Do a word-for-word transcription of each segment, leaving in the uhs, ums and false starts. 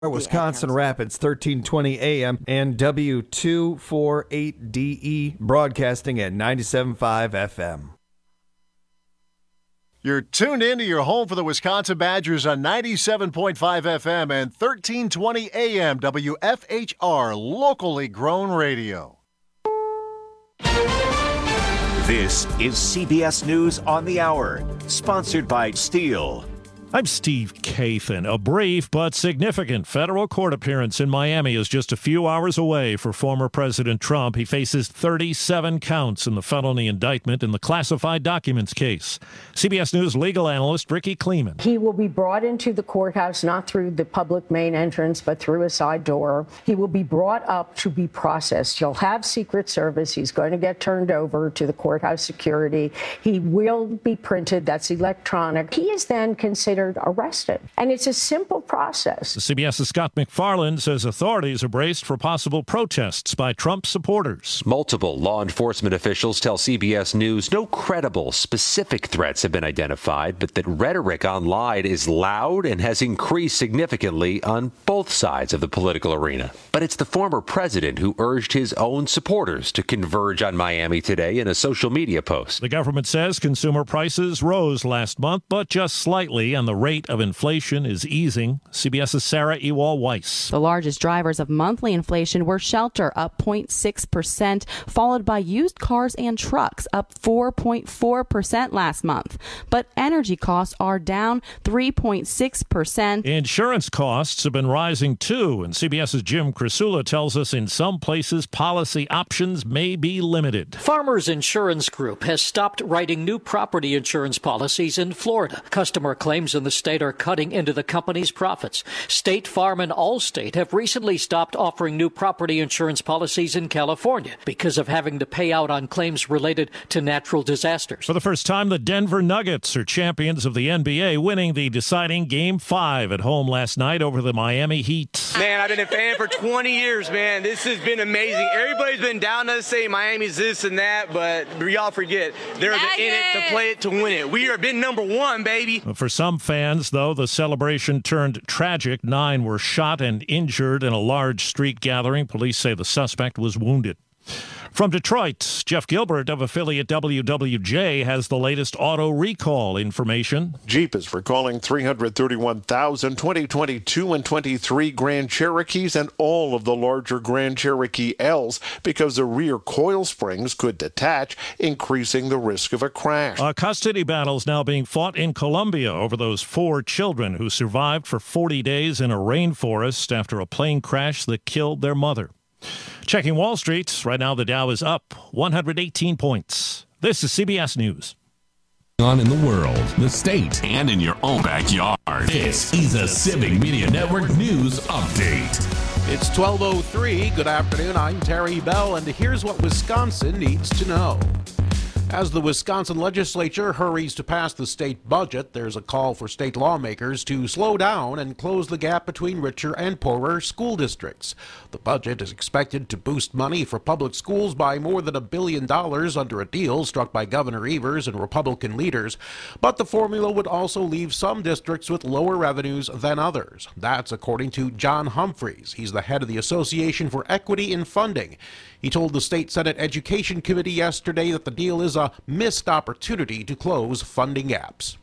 Wisconsin Rapids, thirteen twenty A M and W two forty-eight D E, broadcasting at ninety-seven point five F M. You're tuned in to your home for the Wisconsin Badgers on ninety-seven point five F M and thirteen twenty A M W F H R, locally grown radio. This is C B S News on the Hour, sponsored by Steel. I'm Steve Kathan. A brief but significant federal court appearance in Miami is just a few hours away for former President Trump. He faces thirty-seven counts in the felony indictment in the classified documents case. C B S News legal analyst Ricky Kleeman. He will be brought into the courthouse not through the public main entrance, but through a side door. He will be brought up to be processed. He'll have Secret Service. He's going to get turned over to the courthouse security. He will be printed. That's electronic. He is then considered arrested. And it's a simple process. CBS's Scott McFarland says authorities are braced for possible protests by Trump supporters. Multiple law enforcement officials tell C B S News no credible, specific threats have been identified, but that rhetoric online is loud and has increased significantly on both sides of the political arena. But it's the former president who urged his own supporters to converge on Miami today in a social media post. The government says consumer prices rose last month, but just slightly, and the rate of inflation is easing. CBS's Sarah Ewall-Weiss. The largest drivers of monthly inflation were shelter, up zero point six percent, followed by used cars and trucks, up four point four percent last month. But energy costs are down three point six percent. Insurance costs have been rising too, and CBS's Jim Krasula tells us in some places policy options may be limited. Farmers Insurance Group has stopped writing new property insurance policies in Florida. Customer claims in the state are cutting into the company's profits. State Farm and Allstate have recently stopped offering new property insurance policies in California because of having to pay out on claims related to natural disasters. For the first time, the Denver Nuggets are champions of the N B A, winning the deciding Game five at home last night over the Miami Heat. Man, I've been a fan for twenty years, man. This has been amazing. Everybody's been down to us saying Miami's this and that, but y'all forget. They're the in it to play it to win it. We have been number one, baby. For some fans, though, the celebration turned tragic. Nine were shot and injured in a large street gathering. Police say the suspect was wounded. From Detroit, Jeff Gilbert of affiliate W W J has the latest auto recall information. Jeep is recalling three hundred thirty-one thousand twenty twenty-two and twenty-three Grand Cherokees and all of the larger Grand Cherokee L's because the rear coil springs could detach, increasing the risk of a crash. A custody battle is now being fought in Colombia over those four children who survived for forty days in a rainforest after a plane crash that killed their mother. Checking Wall Street, right now the Dow is up one hundred eighteen points. This is C B S News. On in the world, the state, and in your own backyard. This is a Civic Media Network News Update. It's twelve oh three. Good afternoon. I'm Terry Bell, and here's what Wisconsin needs to know. As the Wisconsin legislature hurries to pass the state budget, there's a call for state lawmakers to slow down and close the gap between richer and poorer school districts. The budget is expected to boost money for public schools by more than a billion dollars under a deal struck by Governor Evers and Republican leaders. But the formula would also leave some districts with lower revenues than others. That's according to John Humphreys. He's the head of the Association for Equity in Funding. He told the State Senate Education Committee yesterday that the deal is a missed opportunity to close funding gaps.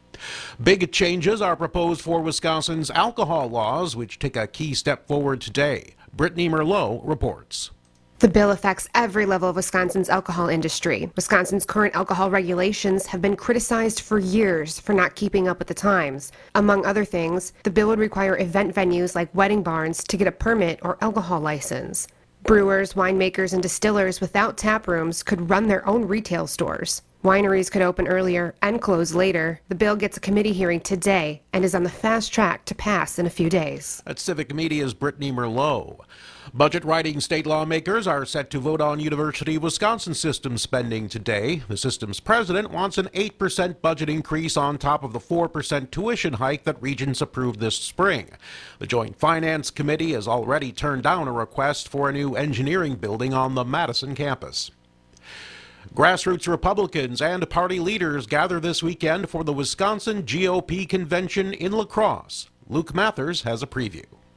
Big changes are proposed for Wisconsin's alcohol laws, which take a key step forward today. Brittany Merlot reports. The bill affects every level of Wisconsin's alcohol industry. Wisconsin's current alcohol regulations have been criticized for years for not keeping up with the times. Among other things, the bill would require event venues like wedding barns to get a permit or alcohol license. Brewers, winemakers, and distillers without tap rooms could run their own retail stores. Wineries could open earlier and close later. The bill gets a committee hearing today and is on the fast track to pass in a few days. That's Civic Media's Brittany Merlot. Budget-writing state lawmakers are set to vote on University of Wisconsin system spending today. The system's president wants an eight percent budget increase on top of the four percent tuition hike that Regents approved this spring. The Joint Finance Committee has already turned down a request for a new engineering building on the Madison campus. Grassroots Republicans and party leaders gather this weekend for the Wisconsin G O P convention in La Crosse. Luke Mathers has a preview.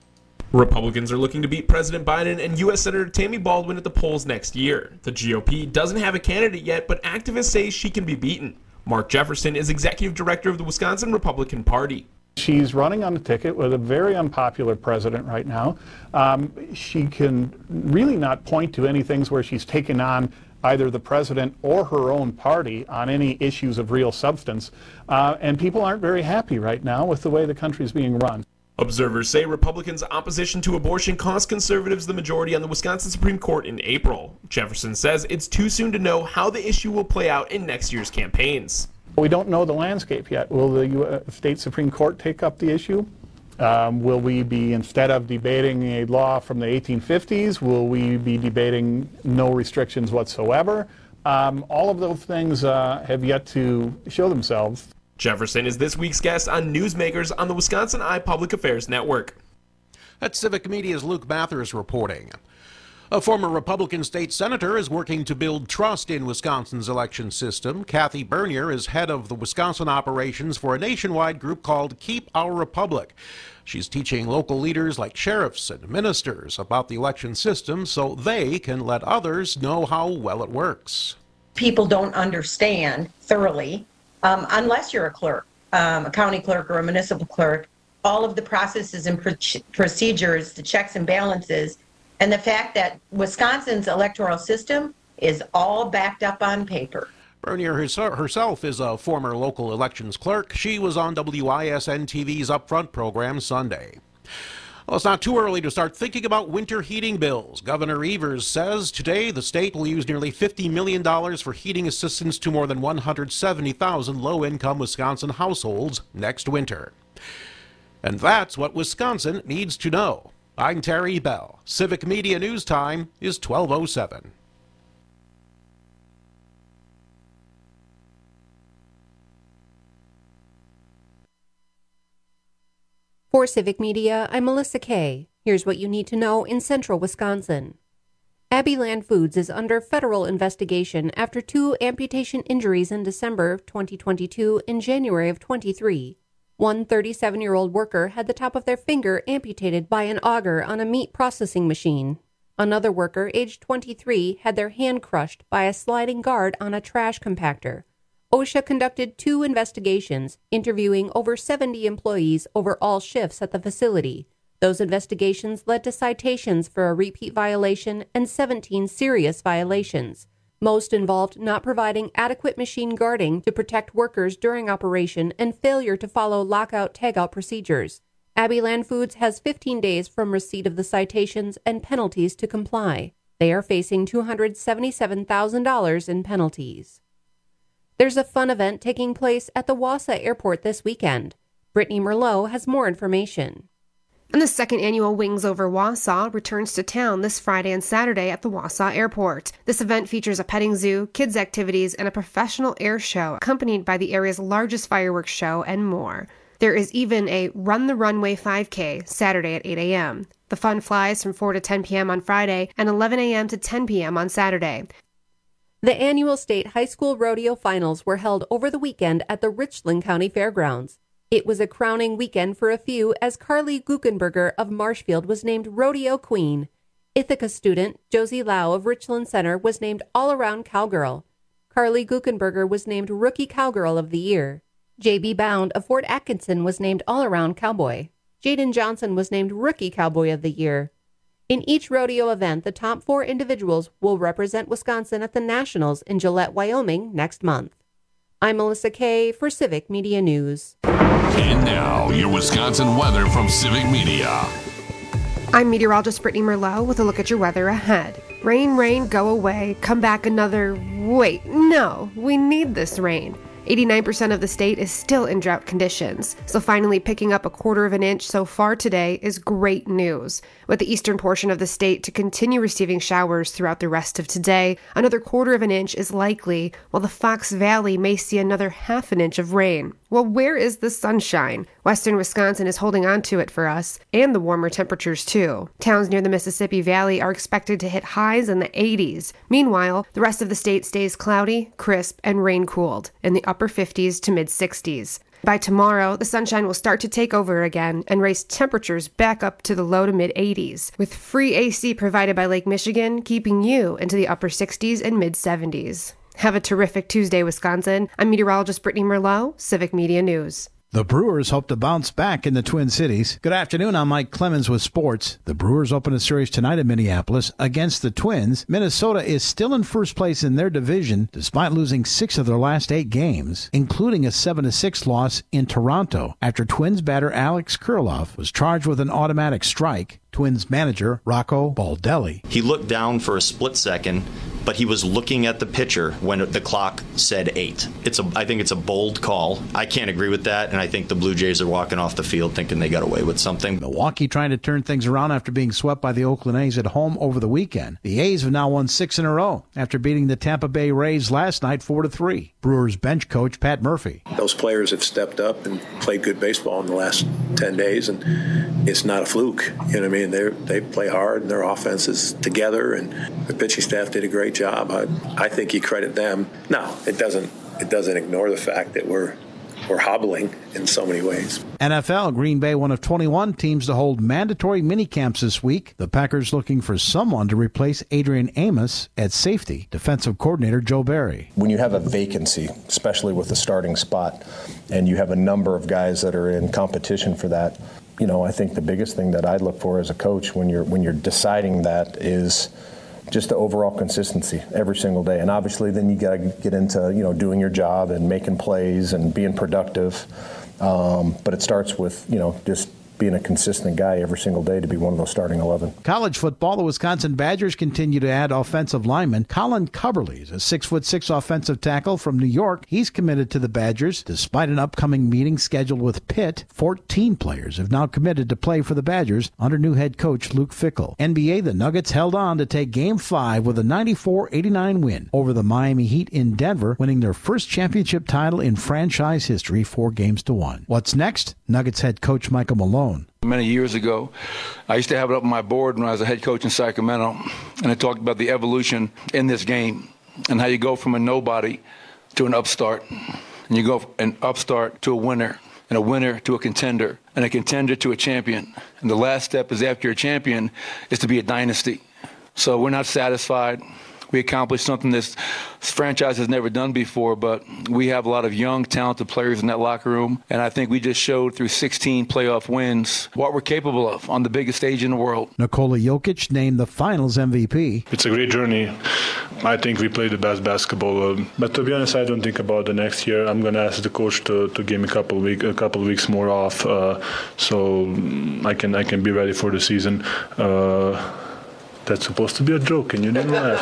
Republicans are looking to beat President Biden and U S Senator Tammy Baldwin at the polls next year. The G O P doesn't have a candidate yet, but activists say she can be beaten. Mark Jefferson is executive director of the Wisconsin Republican Party. She's running on a ticket with a very unpopular president right now. Um, she can really not point to any things where she's taken on either the president or her own party on any issues of real substance. Uh, and people aren't very happy right now with the way the country's being run. Observers say Republicans' opposition to abortion cost conservatives the majority on the Wisconsin Supreme Court in April. Jefferson says it's too soon to know how the issue will play out in next year's campaigns. We don't know the landscape yet. Will the U S State Supreme Court take up the issue? Um, will we be, instead of debating a law from the eighteen fifties, will we be debating no restrictions whatsoever? Um, all of those things uh, have yet to show themselves. Jefferson is this week's guest on Newsmakers on the Wisconsin Eye Public Affairs Network. That's Civic Media's Luke Mathers reporting. A former Republican state senator is working to build trust in Wisconsin's election system. Kathy Bernier is head of the Wisconsin operations for a nationwide group called Keep Our Republic. She's teaching local leaders like sheriffs and ministers about the election system so they can let others know how well it works. People don't understand thoroughly, um, unless you're a clerk, um, a county clerk or a municipal clerk, all of the processes and pr- procedures, the checks and balances, and the fact that Wisconsin's electoral system is all backed up on paper. Bernier herself is a former local elections clerk. She was on W I S N T V's Upfront program Sunday. Well, it's not too early to start thinking about winter heating bills. Governor Evers says today the state will use nearly fifty million dollars for heating assistance to more than one hundred seventy thousand low-income Wisconsin households next winter. And that's what Wisconsin needs to know. I'm Terry Bell. Civic Media News Time is twelve oh seven. For Civic Media, I'm Melissa Kay. Here's what you need to know in central Wisconsin. Abbeyland Foods is under federal investigation after two amputation injuries in December of twenty twenty-two and January of twenty-three. One thirty-seven-year-old worker had the top of their finger amputated by an auger on a meat processing machine. Another worker, aged twenty-three, had their hand crushed by a sliding guard on a trash compactor. OSHA conducted two investigations, interviewing over seventy employees over all shifts at the facility. Those investigations led to citations for a repeat violation and seventeen serious violations. Most involved not providing adequate machine guarding to protect workers during operation and failure to follow lockout-tagout procedures. Abbeyland Foods has fifteen days from receipt of the citations and penalties to comply. They are facing two hundred seventy-seven thousand dollars in penalties. There's a fun event taking place at the Wausau Airport this weekend. Brittany Merlot has more information. And the second annual Wings Over Wausau returns to town this Friday and Saturday at the Wausau Airport. This event features a petting zoo, kids' activities, and a professional air show accompanied by the area's largest fireworks show and more. There is even a Run the Runway five K Saturday at eight a.m. The fun flies from four to ten p.m. on Friday and eleven a.m. to ten p.m. on Saturday. The annual state high school rodeo finals were held over the weekend at the Richland County Fairgrounds. It was a crowning weekend for a few as Carly Guckenberger of Marshfield was named Rodeo Queen. Ithaca student Josie Lau of Richland Center was named All-Around Cowgirl. Carly Guckenberger was named Rookie Cowgirl of the Year. J B Bound of Fort Atkinson was named All-Around Cowboy. Jaden Johnson was named Rookie Cowboy of the Year. In each rodeo event, the top four individuals will represent Wisconsin at the Nationals in Gillette, Wyoming next month. I'm Melissa Kay for Civic Media News. And now, your Wisconsin weather from Civic Media. I'm meteorologist Brittany Merlot with a look at your weather ahead. Rain, rain, go away, come back another... Wait, no, we need this rain. eighty-nine percent of the state is still in drought conditions, so finally picking up a quarter of an inch so far today is great news. With the eastern portion of the state to continue receiving showers throughout the rest of today, another quarter of an inch is likely, while the Fox Valley may see another half an inch of rain. Well, where is the sunshine? Western Wisconsin is holding on to it for us, and the warmer temperatures too. Towns near the Mississippi Valley are expected to hit highs in the eighties. Meanwhile, the rest of the state stays cloudy, crisp, and rain-cooled in the upper fifties to mid-sixties. By tomorrow, the sunshine will start to take over again and raise temperatures back up to the low to mid eighties, with free A C provided by Lake Michigan, keeping you into the upper sixties and mid seventies. Have a terrific Tuesday, Wisconsin. I'm meteorologist Brittany Merlot, Civic Media News. The Brewers hope to bounce back in the Twin Cities. Good afternoon, I'm Mike Clemens with sports. The Brewers open a series tonight in Minneapolis against the Twins. Minnesota is still in first place in their division despite losing six of their last eight games, including a seven to six loss in Toronto after Twins batter Alex Kirilloff was charged with an automatic strike. Twins manager Rocco Baldelli. He looked down for a split second, but he was looking at the pitcher when the clock said eight. It's a, I think it's a bold call. I can't agree with that, and I think the Blue Jays are walking off the field thinking they got away with something. Milwaukee trying to turn things around after being swept by the Oakland A's at home over the weekend. The A's have now won six in a row after beating the Tampa Bay Rays last night four to three. Brewers bench coach Pat Murphy. Those players have stepped up and played good baseball in the last ten days, and it's not a fluke. You know what I mean? They they play hard, and their offense is together, and the pitching staff did a great job. I, I think you credit them. No, it doesn't. It doesn't ignore the fact that we're we're hobbling in so many ways. N F L, Green Bay, one of twenty-one teams to hold mandatory minicamps this week. The Packers looking for someone to replace Adrian Amos at safety. Defensive coordinator Joe Barry. When you have a vacancy, especially with the starting spot, and you have a number of guys that are in competition for that, you know, I think the biggest thing that I'd look for as a coach when you're when you're deciding that is just the overall consistency every single day. And obviously then you got to get into, you know, doing your job and making plays and being productive. Um, but it starts with, you know, just being a consistent guy every single day to be one of those starting eleven. College football, the Wisconsin Badgers continue to add offensive linemen. Colin Cubberly is a six foot six offensive tackle from New York. He's committed to the Badgers. Despite an upcoming meeting scheduled with Pitt, fourteen players have now committed to play for the Badgers under new head coach Luke Fickell. N B A, the Nuggets held on to take Game five with a ninety-four eighty-nine win over the Miami Heat in Denver, winning their first championship title in franchise history, four games to one. What's next? Nuggets head coach Michael Malone. Many years ago, I used to have it up on my board when I was a head coach in Sacramento, and I talked about the evolution in this game and how you go from a nobody to an upstart, and you go from an upstart to a winner, and a winner to a contender, and a contender to a champion. And the last step is after you're a champion is to be a dynasty. So we're not satisfied. We accomplished something this franchise has never done before, but we have a lot of young, talented players in that locker room, and I think we just showed through sixteen playoff wins what we're capable of on the biggest stage in the world. Nikola Jokic named the Finals M V P. It's a great journey. I think we played the best basketball, uh, but to be honest, I don't think about the next year. I'm going to ask the coach to, to give me a couple of week, a couple of weeks more off, uh, so I can I can be ready for the season. Uh, That's supposed to be a joke, and you didn't laugh.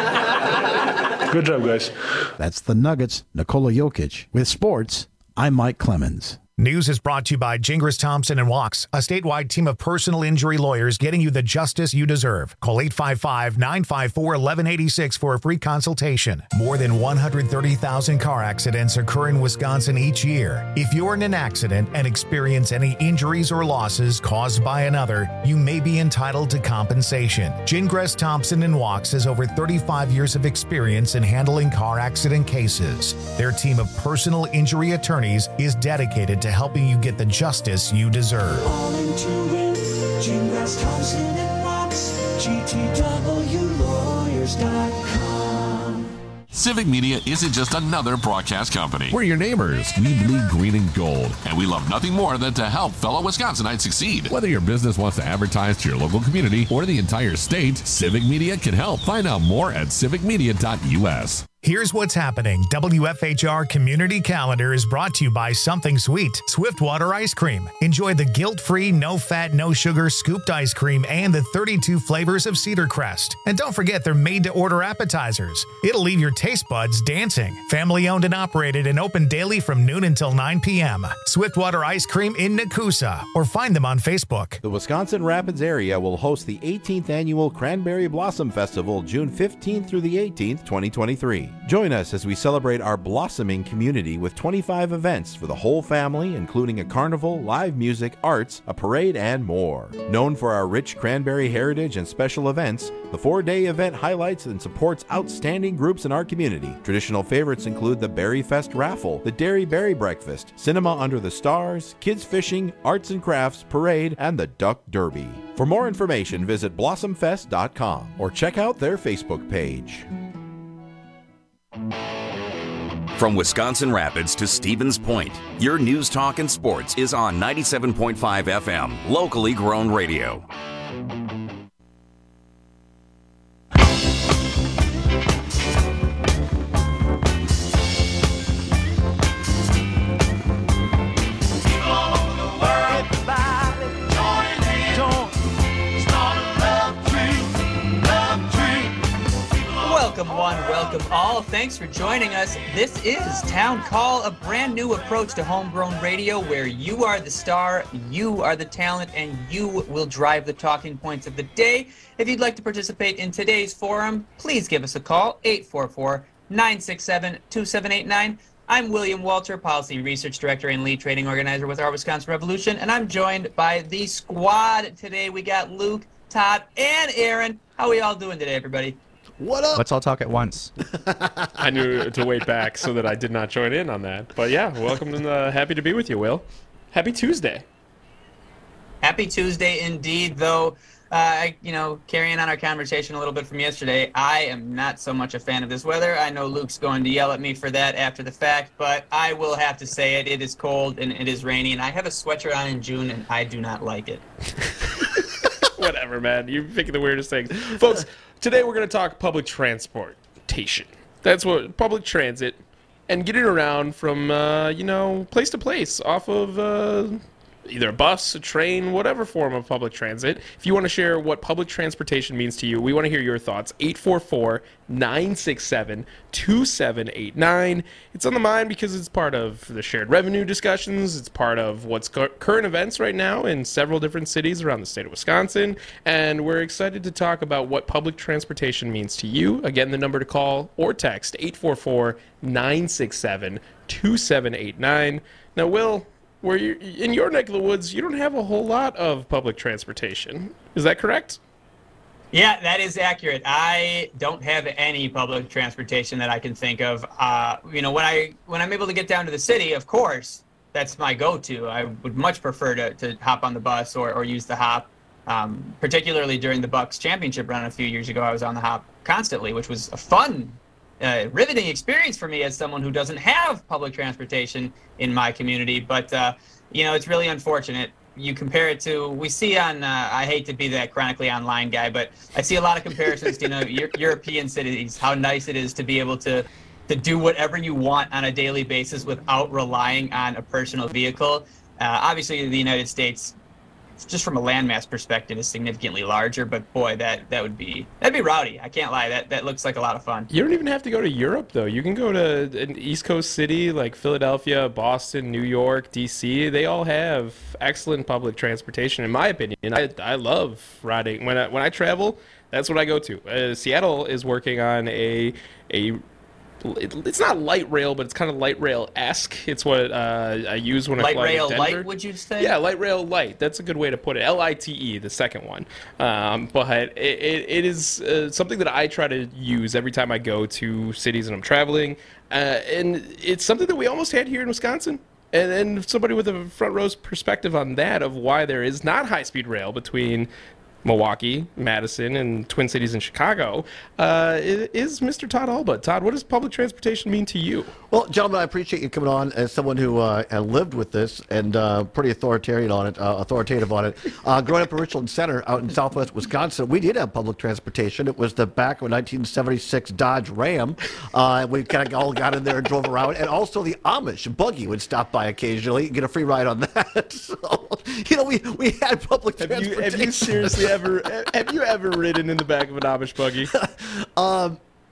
Good job, guys. That's the Nuggets, Nikola Jokic. With sports, I'm Mike Clemens. News is brought to you by Gingras Thompson and Wachs, a statewide team of personal injury lawyers getting you the justice you deserve. Call eight five five, nine five four, one one eight six for a free consultation. More than one hundred thirty thousand car accidents occur in Wisconsin each year. If you're in an accident and experience any injuries or losses caused by another, you may be entitled to compensation. Gingras Thompson and Wachs has over thirty-five years of experience in handling car accident cases. Their team of personal injury attorneys is dedicated to helping you get the justice you deserve. All into it, Gingras Thompson and Wachs, G T W lawyers dot com. Civic Media isn't just another broadcast company. We're your neighbors. We bleed green and gold. And we love nothing more than to help fellow Wisconsinites succeed. Whether your business wants to advertise to your local community or the entire state, Civic Media can help. Find out more at civic media dot U S. Here's what's happening. W F H R Community Calendar is brought to you by Something Sweet, Swiftwater Ice Cream. Enjoy the guilt-free, no-fat, no-sugar scooped ice cream and the thirty-two flavors of Cedar Crest. And don't forget they're made-to-order appetizers. It'll leave your taste buds dancing. Family-owned and operated and open daily from noon until nine p.m. Swiftwater Ice Cream in Nakusa, or find them on Facebook. The Wisconsin Rapids area will host the eighteenth Annual Cranberry Blossom Festival June fifteenth through the eighteenth, twenty twenty-three. Join us as we celebrate our blossoming community with twenty-five events for the whole family, including a carnival, live music, arts, a parade, and more. Known for our rich cranberry heritage and special events, the four-day event highlights and supports outstanding groups in our community. Traditional favorites include the Berry Fest raffle, the Dairy Berry Breakfast, Cinema Under the Stars, Kids Fishing, Arts and Crafts, Parade, and the Duck Derby. For more information, visit blossom fest dot com or check out their Facebook page. From Wisconsin Rapids to Stevens Point, your news, talk, and sports is on ninety-seven point five F M, locally grown radio. Welcome one, welcome all. Thanks for joining us. This is Town Call, a brand new approach to homegrown radio where you are the star, you are the talent, and you will drive the talking points of the day. If you'd like to participate in today's forum, please give us a call, eight four four, nine six seven, two seven eight nine. I'm William Walter, Policy Research Director and Lead Trading Organizer with our Wisconsin Revolution, and I'm joined by the squad today. We got Luke, Todd, and Aaron. How are we all doing today, everybody? What up? Let's all talk at once. I knew to wait back so that I did not join in on that. But yeah, welcome and uh, happy to be with you, Will. Happy Tuesday. Happy Tuesday indeed, though, uh, you know, carrying on our conversation a little bit from yesterday, I am not so much a fan of this weather. I know Luke's going to yell at me for that after the fact, but I will have to say it. It is cold and it is rainy, and I have a sweatshirt on in June, and I do not like it. Whatever, man. You're picking the weirdest things. Folks, today we're going to talk public transportation. That's what, public transit, and getting around from, uh, you know, place to place off of uh, either a bus, a train, whatever form of public transit. If you want to share what public transportation means to you, we want to hear your thoughts. eight four four, nine six seven, two seven eight nine. It's on the mind because it's part of the shared revenue discussions. It's part of what's cu- current events right now in several different cities around the state of Wisconsin. And we're excited to talk about what public transportation means to you. Again, the number to call or text, eight four four, nine six seven, two seven eight nine. Now, Will, where you in your neck of the woods, you don't have a whole lot of public transportation. Is that correct? Yeah, that is accurate. I don't have any public transportation that I can think of. Uh, you know, when I when I'm able to get down to the city, of course, that's my go-to. I would much prefer to, to hop on the bus or, or use the hop. Um, particularly during the Bucks championship run a few years ago, I was on the hop constantly, which was a fun, uh, riveting experience for me as someone who doesn't have public transportation in my community. But, uh, you know, it's really unfortunate. You compare it to, we see on, uh, I hate to be that chronically online guy, but I see a lot of comparisons to, you know, European cities, how nice it is to be able to, to do whatever you want on a daily basis without relying on a personal vehicle. Uh, obviously, the United States, just from a landmass perspective, is significantly larger, but boy, that, that would be, that'd be rowdy. I can't lie. That, that looks like a lot of fun. You don't even have to go to Europe, though. You can go to an East Coast city like Philadelphia, Boston, New York, D C. They all have excellent public transportation, in my opinion. I, I love riding. When I, when I travel, that's what I go to. Uh, Seattle is working on a a it's not light rail, but it's kind of light rail-esque. It's what uh, I use when light I fly rail to Denver. light, would you say? Yeah, light rail light. That's a good way to put it. L I T E, the second one. Um, but it, it, it is uh, something that I try to use every time I go to cities and I'm traveling. Uh, and it's something that we almost had here in Wisconsin. And, and somebody with a front row's perspective on that of why there is not high-speed rail between Milwaukee, Madison, and Twin Cities in Chicago, uh, is Mister Todd Alba. Todd, what does public transportation mean to you? Well, gentlemen, I appreciate you coming on as someone who uh, lived with this and uh, pretty authoritarian on it, uh, authoritative on it. Uh, growing up in Richland Center out in southwest Wisconsin, we did have public transportation. It was the back of a nineteen seventy-six Dodge Ram. Uh, we kind of all got in there and drove around. And also the Amish buggy would stop by occasionally and get a free ride on that. So, you know, we, we had public have transportation. You, have you seriously ever have you ever ridden in the back of an Amish buggy? um,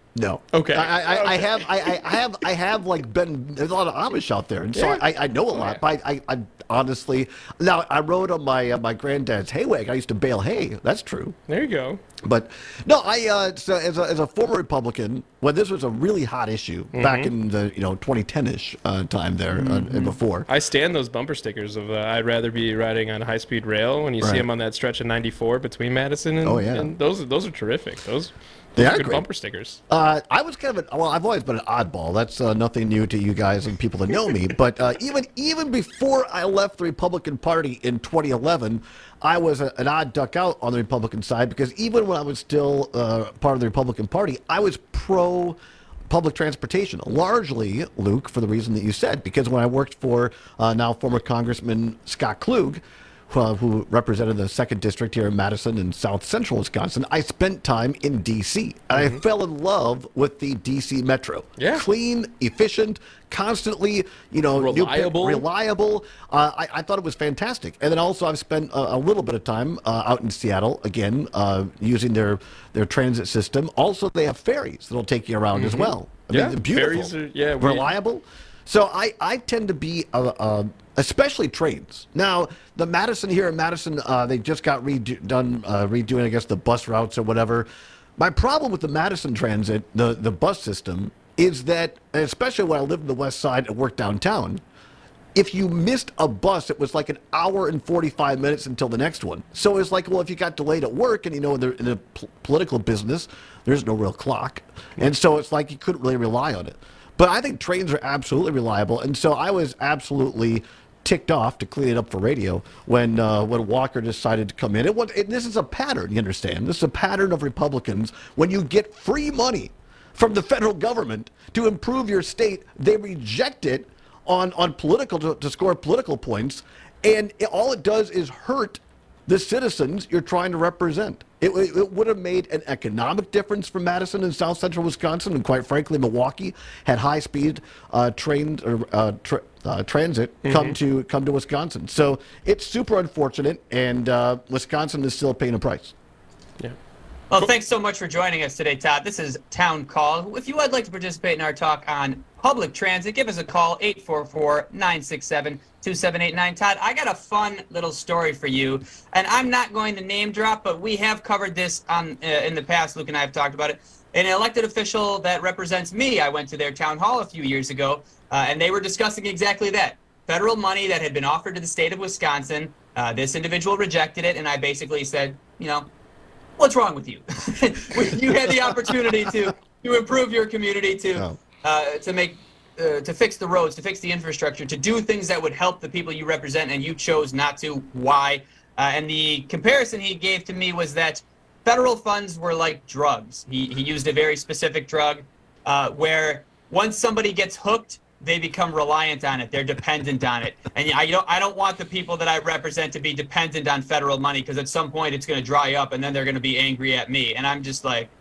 No. Okay. I, I, okay. I have I, I have I have like been there's a lot of Amish out there, and so Yeah. I, I know a lot. yeah. But I, I, I honestly now I rode on my uh, my granddad's hay wagon. I used to bale hay. That's true. There you go. But no, I uh, so as a, as a former Republican, when this was a really hot issue back Mhm. in the you know twenty ten-ish uh, time there uh, and before. I stand those bumper stickers of uh, I'd rather be riding on high speed rail when you see Right. them on that stretch of ninety-four between Madison and, Oh, yeah. and those those are terrific. Those, They those are good great. bumper stickers. Uh, I was kind of an, well, I've always been an oddball. That's uh, nothing new to you guys and people that know me. But uh, even even before I left the Republican Party in twenty eleven, I was a, an odd duck out on the Republican side because even when I was still uh, part of the Republican Party, I was pro public transportation, largely, Luke, for the reason that you said. Because when I worked for uh, now former Congressman Scott Klug, Uh, who represented the second district here in Madison and South Central Wisconsin, I spent time in D C and I fell in love with the D C Metro. Yeah. Clean, efficient, constantly, you know, new- Reliable. reliable. Uh, I, I thought it was fantastic. And then also I've spent a, a little bit of time uh, out in Seattle, again, uh, using their, their transit system. Also, they have ferries that'll take you around as Mhm. well. I Yeah, mean, they're beautiful. ferries are- yeah, we- reliable. So I, I tend to be, uh, uh, especially trains. Now, the Madison here in Madison, uh, they just got redone, uh, redoing, I guess, the bus routes or whatever. My problem with the Madison Transit, the, the bus system, is that, and especially when I lived in the West Side and worked downtown, if you missed a bus, it was like an hour and forty-five minutes until the next one. So it's like, well, if you got delayed at work, and you know, in the, in the p- political business, there's no real clock. And so it's like you couldn't really rely on it. But I think trains are absolutely reliable. And so I was absolutely ticked off, to clean it up for radio, when uh, when Walker decided to come in. It was, it, this is a pattern, you understand? This is a pattern of Republicans. When you get free money from the federal government to improve your state, they reject it on, on political, to, to score political points. And it, all it does is hurt the citizens you're trying to represent. It, it, it would have made an economic difference for Madison and South Central Wisconsin, and quite frankly, Milwaukee had high-speed uh, train or uh, tra- uh, transit come Mhm. to come to Wisconsin. So it's super unfortunate, and uh, Wisconsin is still paying a price. Yeah. Well, thanks so much for joining us today, Todd. This is Town Call. If you would like to participate in our talk on public transit, give us a call, eight four four, nine six seven, two seven eight nine. Todd, I got a fun little story for you, and I'm not going to name drop, but we have covered this on, uh, in the past. Luke and I have talked about it. An elected official that represents me, I went to their town hall a few years ago, uh, and they were discussing exactly that. Federal money that had been offered to the state of Wisconsin. Uh, this individual rejected it, and I basically said, you know, what's wrong with you? You had the opportunity to, to improve your community, to uh, to make uh, to fix the roads, to fix the infrastructure, to do things that would help the people you represent, and you chose not to. Why? Uh, and the comparison he gave to me was that federal funds were like drugs. He, he used a very specific drug uh, where once somebody gets hooked, they become reliant on it. They're dependent on it. And I don't, I don't want the people that I represent to be dependent on federal money, because at some point it's going to dry up and then they're going to be angry at me. And I'm just like,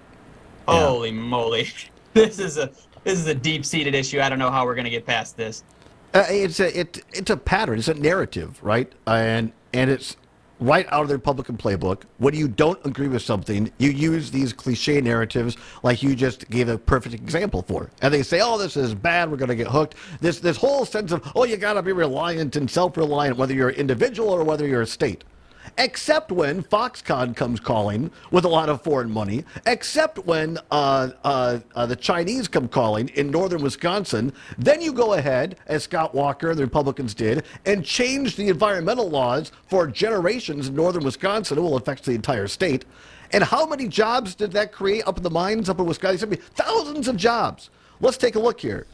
holy moly. This is a this is a deep-seated issue. I don't know how we're going to get past this. Uh, it's a it, it's a pattern. It's a narrative, right? And and it's right out of the Republican playbook. When you don't agree with something, you use these cliche narratives, like you just gave a perfect example for. And they say, "Oh, this is bad. We're going to get hooked." This this whole sense of, "Oh, you got to be reliant and self-reliant, whether you're an individual or whether you're a state." Except when Foxconn comes calling with a lot of foreign money, except when uh, uh, uh, the Chinese come calling in northern Wisconsin, then you go ahead, as Scott Walker and the Republicans did, and change the environmental laws for generations in northern Wisconsin. It will affect the entire state. And how many jobs did that create up in the mines up in Wisconsin? Thousands of jobs. Let's take a look here.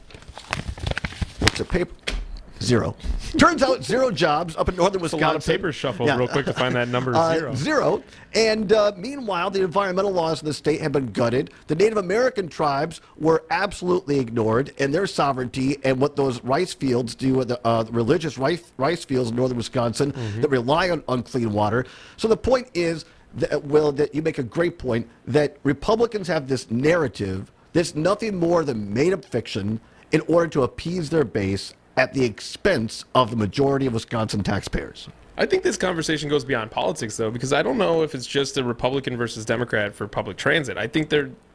What's the paper? Zero. Turns out zero jobs up in northern It's a Wisconsin. lot of papers shuffled real quick to find that number Uh, zero. Zero. And uh, meanwhile, the environmental laws in the state have been gutted. The Native American tribes were absolutely ignored, and their sovereignty and what those rice fields do, with the uh, religious rice, rice fields in northern Wisconsin Mm-hmm. that rely on, on clean water. So the point is, that, Will, that you make a great point, that Republicans have this narrative that's nothing more than made-up fiction in order to appease their base at the expense of the majority of Wisconsin taxpayers. I think this conversation goes beyond politics, though, because I don't know if it's just a Republican versus Democrat for public transit. I think there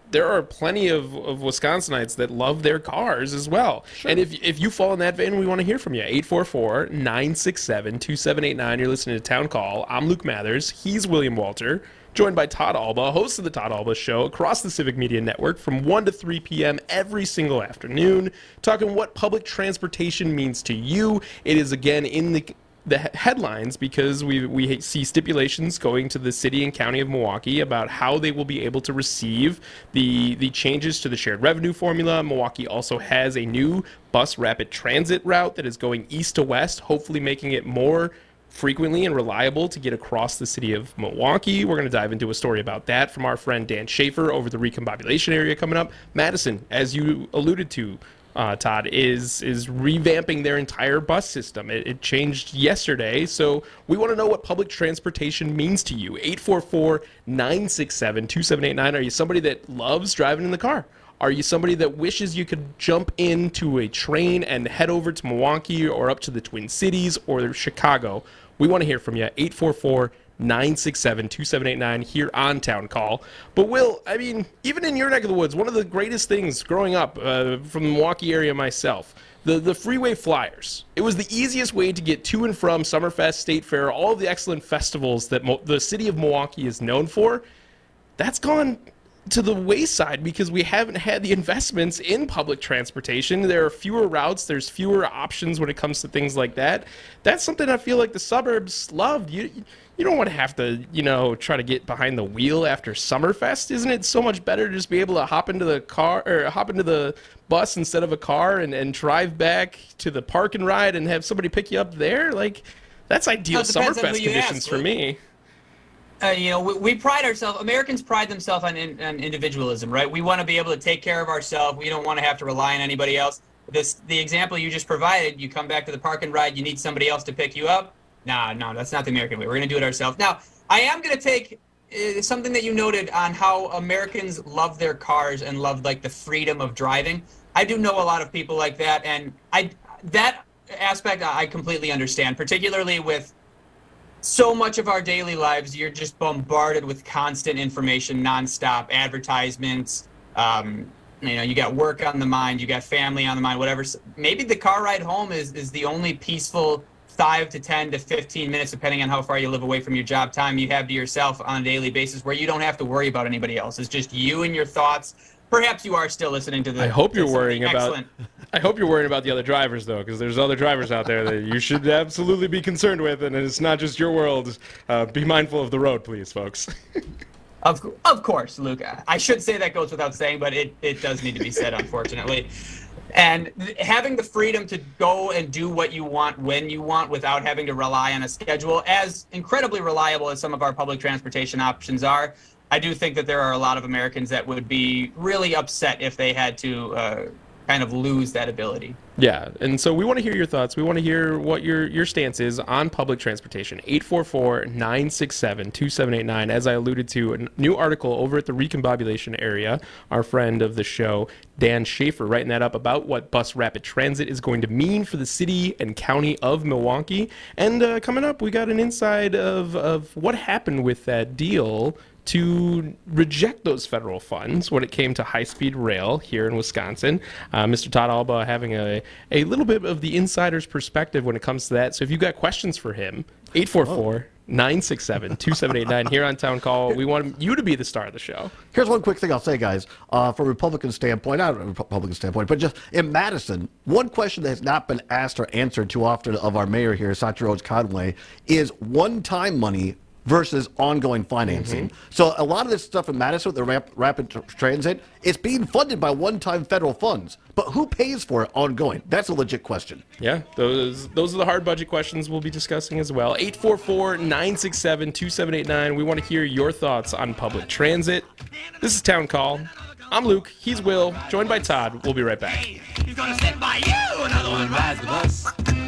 there are plenty of, of Wisconsinites that love their cars as well. Sure. And if if you fall in that vein, we want to hear from you. eight four four, nine six seven, two seven eight nine. You're listening to Town Call. I'm Luke Mathers. He's William Walter, joined by Todd Alba, host of the Todd Alba Show across the Civic Media Network from one to three p.m. every single afternoon, talking what public transportation means to you. It is, again, in the the headlines because we we see stipulations going to the city and county of Milwaukee about how they will be able to receive the the changes to the shared revenue formula. Milwaukee also has a new bus rapid transit route that is going east to west, hopefully making it more frequently and reliable to get across the city of Milwaukee. We're going to dive into a story about that from our friend Dan Schaefer over the recombobulation area coming up. Madison, as you alluded to, Uh, Todd, is is revamping their entire bus system. It, it changed yesterday, so we want to know what public transportation means to you. eight four four, nine six seven, two seven eight nine. Are you somebody that loves driving in the car? Are you somebody that wishes you could jump into a train and head over to Milwaukee or up to the Twin Cities or Chicago? We want to hear from you. eight four four, nine six seven, two seven eight nine here on Town Call. But Will, I mean, even in your neck of the woods, one of the greatest things growing up uh, from the Milwaukee area myself, the, the freeway flyers. It was the easiest way to get to and from Summerfest, State Fair, all of the excellent festivals that Mo- the city of Milwaukee is known for. That's gone to the wayside because we haven't had the investments in public transportation. There are fewer routes. There's fewer options when it comes to things like that. That's something I feel like the suburbs loved. You you don't want to have to, you know, try to get behind the wheel after Summerfest. Isn't it so much better to just be able to hop into the car or hop into the bus instead of a car and, and drive back to the park and ride and have somebody pick you up there? Like, that's ideal Summerfest conditions for me. Uh, you know, we, we pride ourselves, Americans pride themselves on, in, on individualism, right? We want to be able to take care of ourselves. We don't want to have to rely on anybody else. This, the example you just provided, you come back to the park and ride, you need somebody else to pick you up. No, no, that's not the American way. We're going to do it ourselves. Now, I am going to take uh, something that you noted on how Americans love their cars and love, like, the freedom of driving. I do know a lot of people like that, and I that aspect I completely understand, particularly with so much of our daily lives. You're just bombarded with constant information, nonstop advertisements. Um, you know, you got work on the mind, you got family on the mind, whatever. Maybe the car ride home is, is the only peaceful five to ten to fifteen minutes, depending on how far you live away from your job time, you have to yourself on a daily basis where you don't have to worry about anybody else. It's just you and your thoughts. Perhaps you are still listening to the. I hope you're worrying excellent. about. I hope you're worrying about the other drivers, though, because there's other drivers out there that you should absolutely be concerned with, and it's not just your world. Uh, be mindful of the road, please, folks. Of of course, Luke. I should say that goes without saying, but it, it does need to be said, unfortunately. And th- having the freedom to go and do what you want when you want without having to rely on a schedule, as incredibly reliable as some of our public transportation options are, I do think that there are a lot of Americans that would be really upset if they had to uh, kind of lose that ability. Yeah, and so we want to hear your thoughts. We want to hear what your, your stance is on public transportation. eight four four, nine six seven, two seven eight nine. As I alluded to, a new article over at the recombobulation area, our friend of the show, Dan Schaefer, writing that up about what bus rapid transit is going to mean for the city and county of Milwaukee. And uh, coming up, we got an inside of, of what happened with that deal to reject those federal funds when it came to high-speed rail here in Wisconsin. Uh, Mister Todd Alba having a, a little bit of the insider's perspective when it comes to that. So if you've got questions for him, eight four four, nine six seven, two seven eight nine here on Town Call. We want you to be the star of the show. Here's one quick thing I'll say, guys. Uh, from a Republican standpoint, not a Republican standpoint, but just in Madison, one question that has not been asked or answered too often of our mayor here, Satya Rhodes Conway, is one-time money versus ongoing financing. Mm-hmm. So a lot of this stuff in Madison with the rap- rapid tr- transit, it's being funded by one-time federal funds. But who pays for it ongoing? That's a legit question. Yeah, those those are the hard budget questions we'll be discussing as well. eight four four, nine six seven, two seven eight nine. We want to hear your thoughts on public transit. This is Town Call. I'm Luke. He's Will. Joined by Todd. We'll be right back. He's gonna stand by you. Another one rides the bus.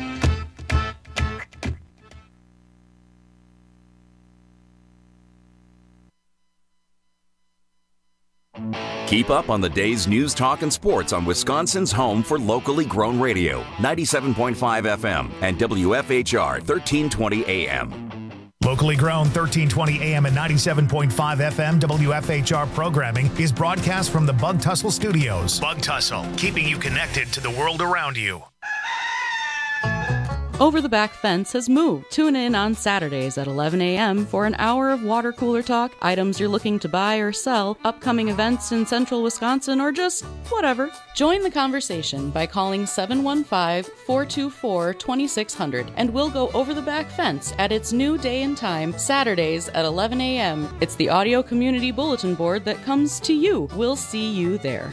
Keep up on the day's news, talk, and sports on Wisconsin's home for locally grown radio, ninety-seven point five F M and W F H R thirteen twenty A M. Local Locally grown thirteen twenty A M and ninety-seven point five F M W F H R programming is broadcast from the Bug Tussle Studios. Bug Tussle, keeping you connected to the world around you. Over the Back Fence has moved. Tune in on Saturdays at eleven a m for an hour of water cooler talk, items you're looking to buy or sell, upcoming events in central Wisconsin, or just whatever. Join the conversation by calling seven one five, four two four, two six zero zero and we'll go over the Back Fence at its new day and time, Saturdays at eleven a m It's the audio community bulletin board that comes to you. We'll see you there.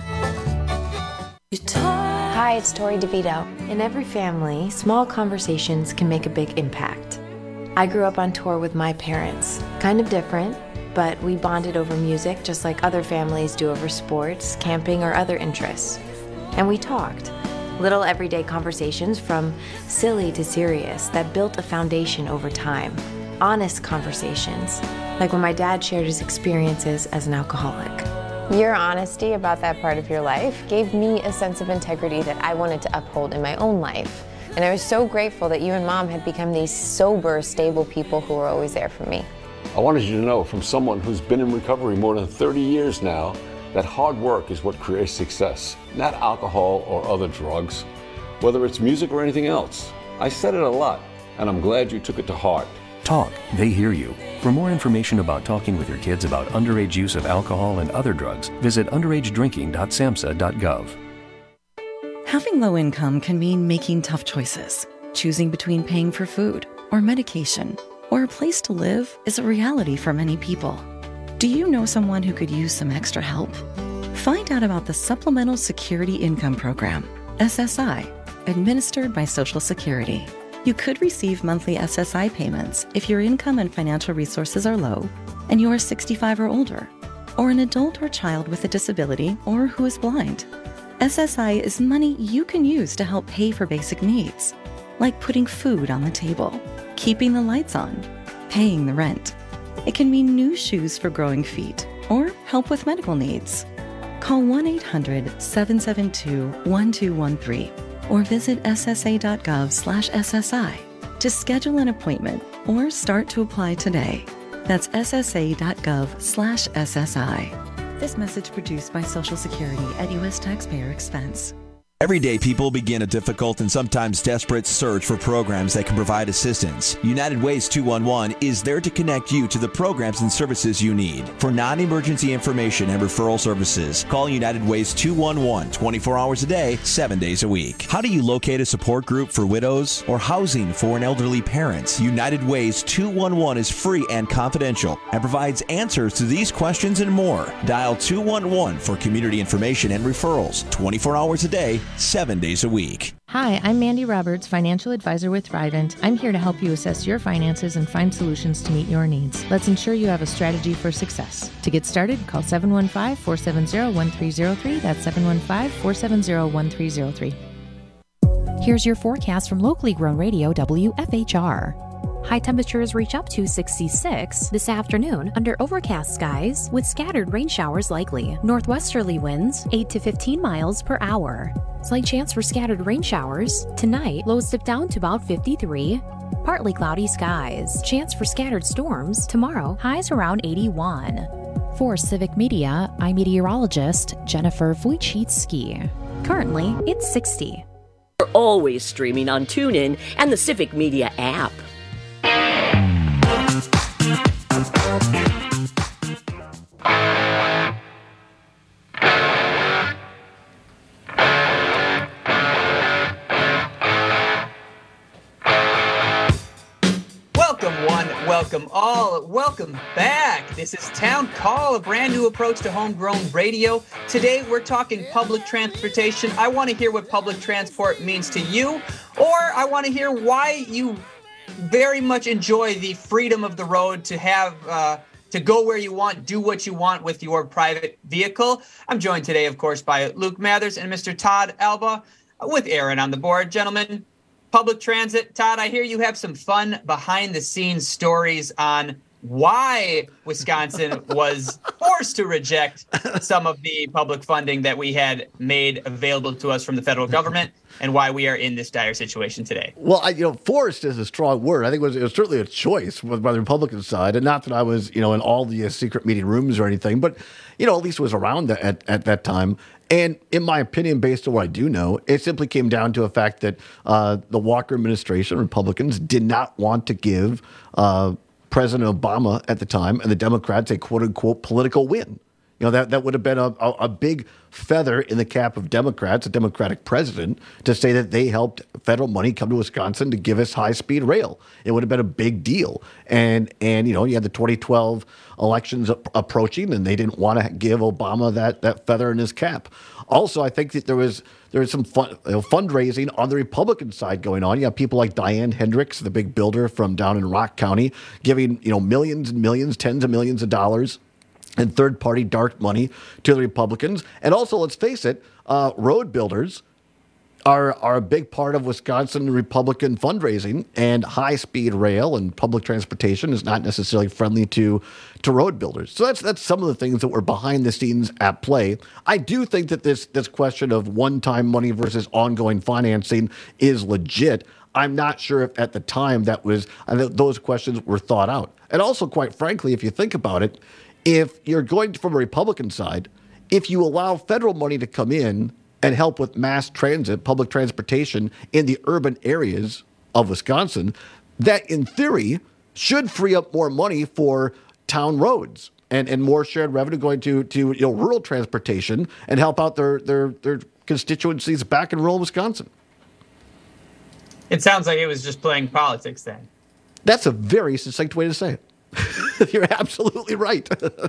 Hi, it's Tori DeVito. In every family, small conversations can make a big impact. I grew up on tour with my parents. Kind of different, but we bonded over music just like other families do over sports, camping, or other interests. And we talked. Little everyday conversations from silly to serious that built a foundation over time. Honest conversations, like when my dad shared his experiences as an alcoholic. Your honesty about that part of your life gave me a sense of integrity that I wanted to uphold in my own life. And I was so grateful that you and Mom had become these sober, stable people who were always there for me. I wanted you to know from someone who's been in recovery more than thirty years now that hard work is what creates success, not alcohol or other drugs, whether it's music or anything else. I said it a lot, and I'm glad you took it to heart. Talk, they hear you. For more information about talking with your kids about underage use of alcohol and other drugs, visit underage drinking dot samhsa dot gov. Having low income can mean making tough choices. Choosing between paying for food or medication or a place to live is a reality for many people. Do you know someone who could use some extra help? Find out about the Supplemental Security Income Program, S S I, administered by Social Security. You could receive monthly S S I payments if your income and financial resources are low and you are sixty-five or older, or an adult or child with a disability or who is blind. S S I is money you can use to help pay for basic needs, like putting food on the table, keeping the lights on, paying the rent. It can mean new shoes for growing feet or help with medical needs. Call one eight hundred, seven seven two, one two one three. or visit S S A dot gov slash S S I to schedule an appointment or start to apply today. That's S S A dot gov slash S S I. This message produced by Social Security at U S taxpayer expense. Everyday people begin a difficult and sometimes desperate search for programs that can provide assistance. United Ways two one one is there to connect you to the programs and services you need. For non-emergency information and referral services, call United Ways two one one twenty-four hours a day, seven days a week. How do you locate a support group for widows or housing for an elderly parent? United Ways two one one is free and confidential and provides answers to these questions and more. Dial two one one for community information and referrals, twenty-four hours a day, seven days a week. Hi, I'm Mandy Roberts, financial advisor with Thrivent. I'm here to help you assess your finances and find solutions to meet your needs. Let's ensure you have a strategy for success. To get started, call seven one five, four seven zero, one three zero three. That's seven one five, four seven zero, one three zero three. Here's your forecast from locally grown radio W F H R. High temperatures reach up to sixty-six this afternoon under overcast skies with scattered rain showers likely. Northwesterly winds eight to fifteen miles per hour. Slight chance for scattered rain showers. Tonight, lows dip down to about fifty-three. Partly cloudy skies. Chance for scattered storms. Tomorrow, highs around eighty-one. For Civic Media, I'm meteorologist Jennifer Wojcicki. Currently, it's sixty. We're always streaming on TuneIn and the Civic Media app. Welcome one, welcome all, welcome back. This is Town Call, a brand new approach to homegrown radio. Today we're talking public transportation. I want to hear what public transport means to you, or I want to hear why you very much enjoy the freedom of the road to have uh, to go where you want, do what you want with your private vehicle. I'm joined today, of course, by Luke Mathers and Mister Todd Alba, with Aaron on the board. Gentlemen, public transit. Todd, I hear you have some fun behind-the-scenes stories on why Wisconsin was, for forced to reject some of the public funding that we had made available to us from the federal government, and why we are in this dire situation today. Well, I, you know, forced is a strong word. I think it was, it was certainly a choice by the Republican side, and not that I was, you know, in all the uh, secret meeting rooms or anything, but, you know, at least it was around that, at, at that time. And in my opinion, based on what I do know, it simply came down to a fact that uh, the Walker administration, Republicans, did not want to give uh, President Obama at the time and the Democrats a quote-unquote political win. You know, that, that would have been a, a, a big feather in the cap of Democrats, a Democratic president, to say that they helped federal money come to Wisconsin to give us high-speed rail. It would have been a big deal. And, and you know, you had the twenty twelve elections approaching, and they didn't want to give Obama that, that feather in his cap. Also, I think that there was there was some fun, you know, fundraising on the Republican side going on. You have people like Diane Hendricks, the big builder from down in Rock County, giving, you know, millions and millions, tens of millions of dollars and third-party dark money to the Republicans. And also, let's face it, uh, road builders are are a big part of Wisconsin Republican fundraising, and high-speed rail and public transportation is not necessarily friendly to to road builders. So that's that's some of the things that were behind the scenes at play. I do think that this this question of one-time money versus ongoing financing is legit. I'm not sure if at the time that was uh, those questions were thought out. And also, quite frankly, if you think about it, if you're going from a Republican side, if you allow federal money to come in and help with mass transit, public transportation in the urban areas of Wisconsin, that in theory should free up more money for town roads and, and more shared revenue going to, to you know, rural transportation and help out their, their, their constituencies back in rural Wisconsin. It sounds like it was just playing politics then. That's a very succinct way to say it. You're absolutely right.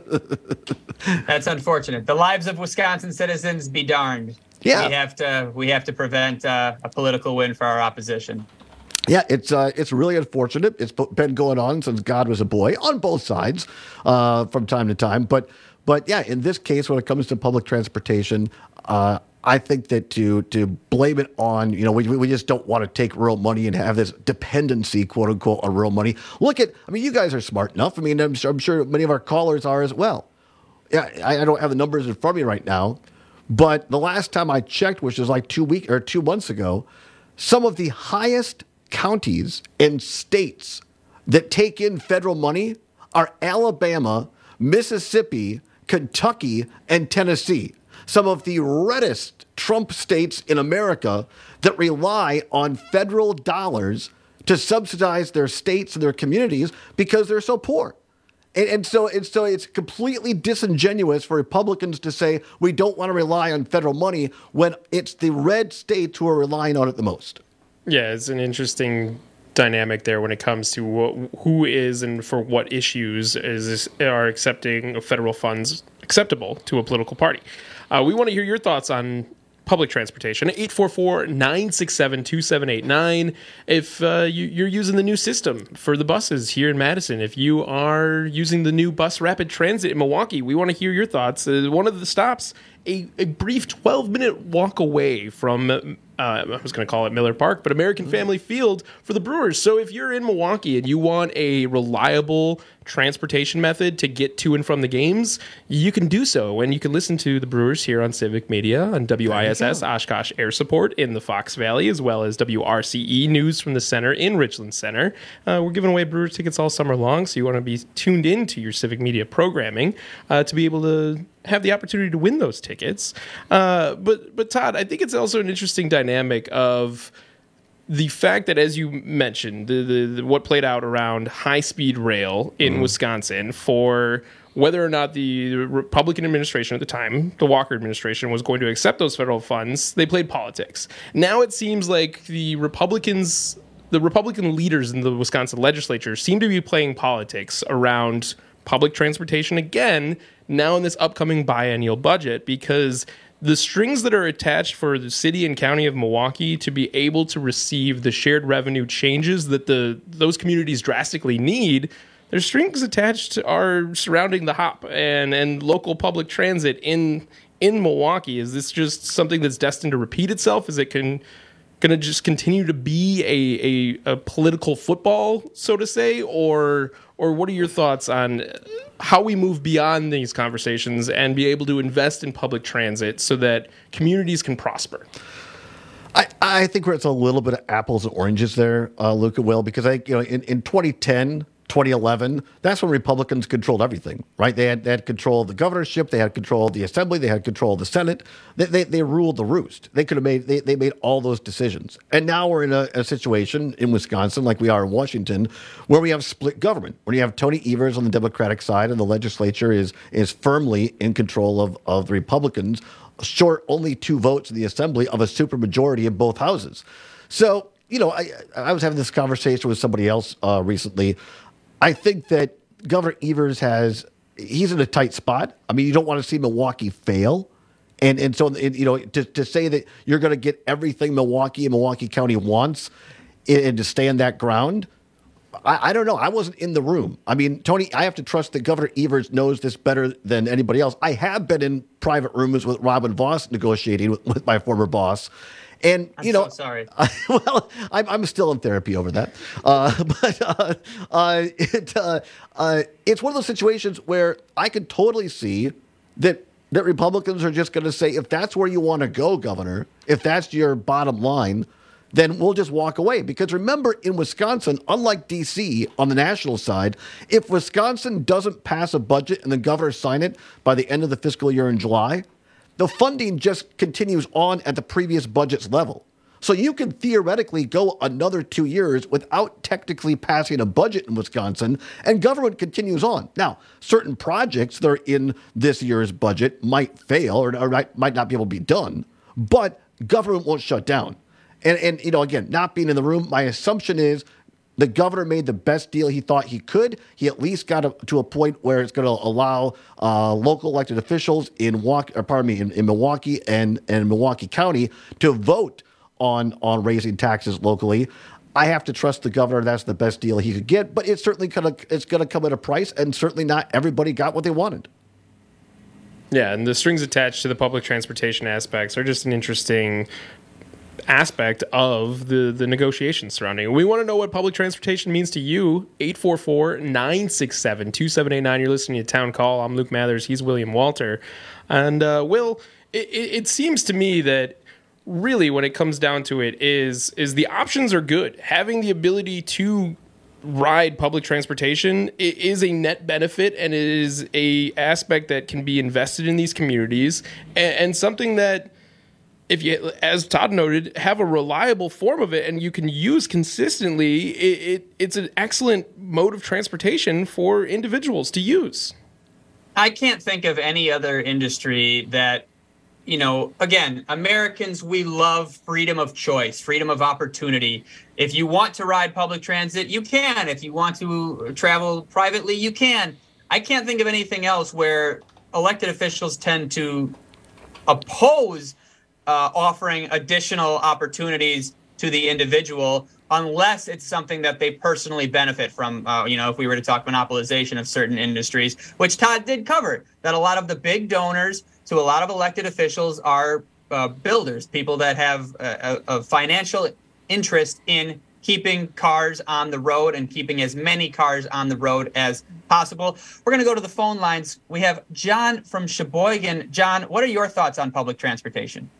That's unfortunate. The lives of Wisconsin citizens be darned. Yeah. We have to we have to prevent uh, a political win for our opposition. Yeah, it's uh, it's really unfortunate. It's been going on since God was a boy on both sides uh, from time to time. But but yeah, in this case, when it comes to public transportation, uh, I think that to to blame it on, you know, we we just don't want to take rural money and have this dependency, quote unquote, on rural money. Look at, I mean, you guys are smart enough. I mean, I'm sure, I'm sure many of our callers are as well. Yeah, I, I don't have the numbers in front of me right now, but the last time I checked, which was like two weeks or two months ago, some of the highest counties and states that take in federal money are Alabama, Mississippi, Kentucky, and Tennessee. Some of the reddest Trump states in America that rely on federal dollars to subsidize their states and their communities because they're so poor. And, and so, and so it's completely disingenuous for Republicans to say we don't want to rely on federal money when it's the red states who are relying on it the most. Yeah, it's an interesting dynamic there when it comes to wh- who is and for what issues is are accepting federal funds acceptable to a political party. Uh, we want to hear your thoughts on public transportation. eight four four, nine six seven, two seven eight nine. If uh, you, you're using the new system for the buses here in Madison, if you are using the new bus rapid transit in Milwaukee, we want to hear your thoughts. Uh, one of the stops, a, a brief twelve-minute walk away from, uh, I was going to call it Miller Park, but American Family Field for the Brewers. So if you're in Milwaukee and you want a reliable transportation method to get to and from the games, you can do so. And you can listen to the Brewers here on Civic Media, on W I S S Oshkosh Air Support in the Fox Valley, as well as W R C E News from the Center in Richland Center. Uh, we're giving away Brewer tickets all summer long, so you want to be tuned into your Civic Media programming uh, to be able to have the opportunity to win those tickets. Uh, but, but Todd, I think it's also an interesting dynamic of the fact that, as you mentioned, the, the, the what played out around high-speed rail in mm. Wisconsin for whether or not the Republican administration at the time, the Walker administration, was going to accept those federal funds, they played politics. Now it seems like the Republicans, the Republican leaders in the Wisconsin legislature seem to be playing politics around public transportation again, now in this upcoming biennial budget, because the strings that are attached for the city and county of Milwaukee to be able to receive the shared revenue changes that the those communities drastically need, their strings attached are surrounding the H O P and, and local public transit in in Milwaukee. Is this just something that's destined to repeat itself? Is it can going to just continue to be a, a, a political football, so to say, or or what are your thoughts on how we move beyond these conversations and be able to invest in public transit so that communities can prosper? I, I think it's a little bit of apples and oranges there, uh, Luke and Will, because I, you know, in, in twenty ten, twenty eleven, that's when Republicans controlled everything, right? They had, they had control of the governorship, they had control of the assembly, they had control of the Senate. They, they, they ruled the roost. They could have made, they, they made all those decisions. And now we're in a, a situation in Wisconsin, like we are in Washington, where we have split government, where you have Tony Evers on the Democratic side, and the legislature is is firmly in control of, of the Republicans, short only two votes in the assembly of a supermajority in both houses. So, you know, I, I was having this conversation with somebody else uh, recently. I think that Governor Evers has, he's in a tight spot. I mean, you don't want to see Milwaukee fail. And and so, you know, to, to say that you're going to get everything Milwaukee and Milwaukee County wants and, and to stand that ground, I, I don't know. I wasn't in the room. I mean, Tony, I have to trust that Governor Evers knows this better than anybody else. I have been in private rooms with Robin Vos negotiating with, with my former boss. And, I'm you know, so sorry. I, well, I'm, I'm still in therapy over that. Uh, but uh, uh, it, uh, uh, it's one of those situations where I could totally see that that Republicans are just going to say, if that's where you want to go, Governor, if that's your bottom line, then we'll just walk away. Because remember, in Wisconsin, unlike D C on the national side, if Wisconsin doesn't pass a budget and the governor sign it by the end of the fiscal year in July, the funding just continues on at the previous budget's level. So you can theoretically go another two years without technically passing a budget in Wisconsin, and government continues on. Now, certain projects that are in this year's budget might fail or, or might not be able to be done, but government won't shut down. And, and, you know, again, not being in the room, my assumption is the governor made the best deal he thought he could. He at least got a, to a point where it's going to allow uh, local elected officials in, Walk, or pardon me, in, in Milwaukee and, and Milwaukee County to vote on, on raising taxes locally. I have to trust the governor. That's the best deal he could get. But it's certainly going to it's going to come at a price, and certainly not everybody got what they wanted. Yeah, and the strings attached to the public transportation aspects are just an interesting aspect of the, the negotiations surrounding it. We want to know what public transportation means to you. eight four four, nine six seven, two seven eight nine. You're listening to Town Call. I'm Luke Mathers. He's William Walter. And, uh, Will, it, it seems to me that really when it comes down to it is, is the options are good. Having the ability to ride public transportation is a net benefit, and it is a aspect that can be invested in these communities, and, and something that, if you, as Todd noted, have a reliable form of it and you can use consistently, it, it, it's an excellent mode of transportation for individuals to use. I can't think of any other industry that, you know, again, Americans, we love freedom of choice, freedom of opportunity. If you want to ride public transit, you can. If you want to travel privately, you can. I can't think of anything else where elected officials tend to oppose Uh, offering additional opportunities to the individual, unless it's something that they personally benefit from. Uh, you know, if we were to talk monopolization of certain industries, which Todd did cover, that a lot of the big donors to a lot of elected officials are uh, builders, people that have a, a, a financial interest in keeping cars on the road and keeping as many cars on the road as possible. We're going to go to the phone lines. We have John from Sheboygan. John, what are your thoughts on public transportation?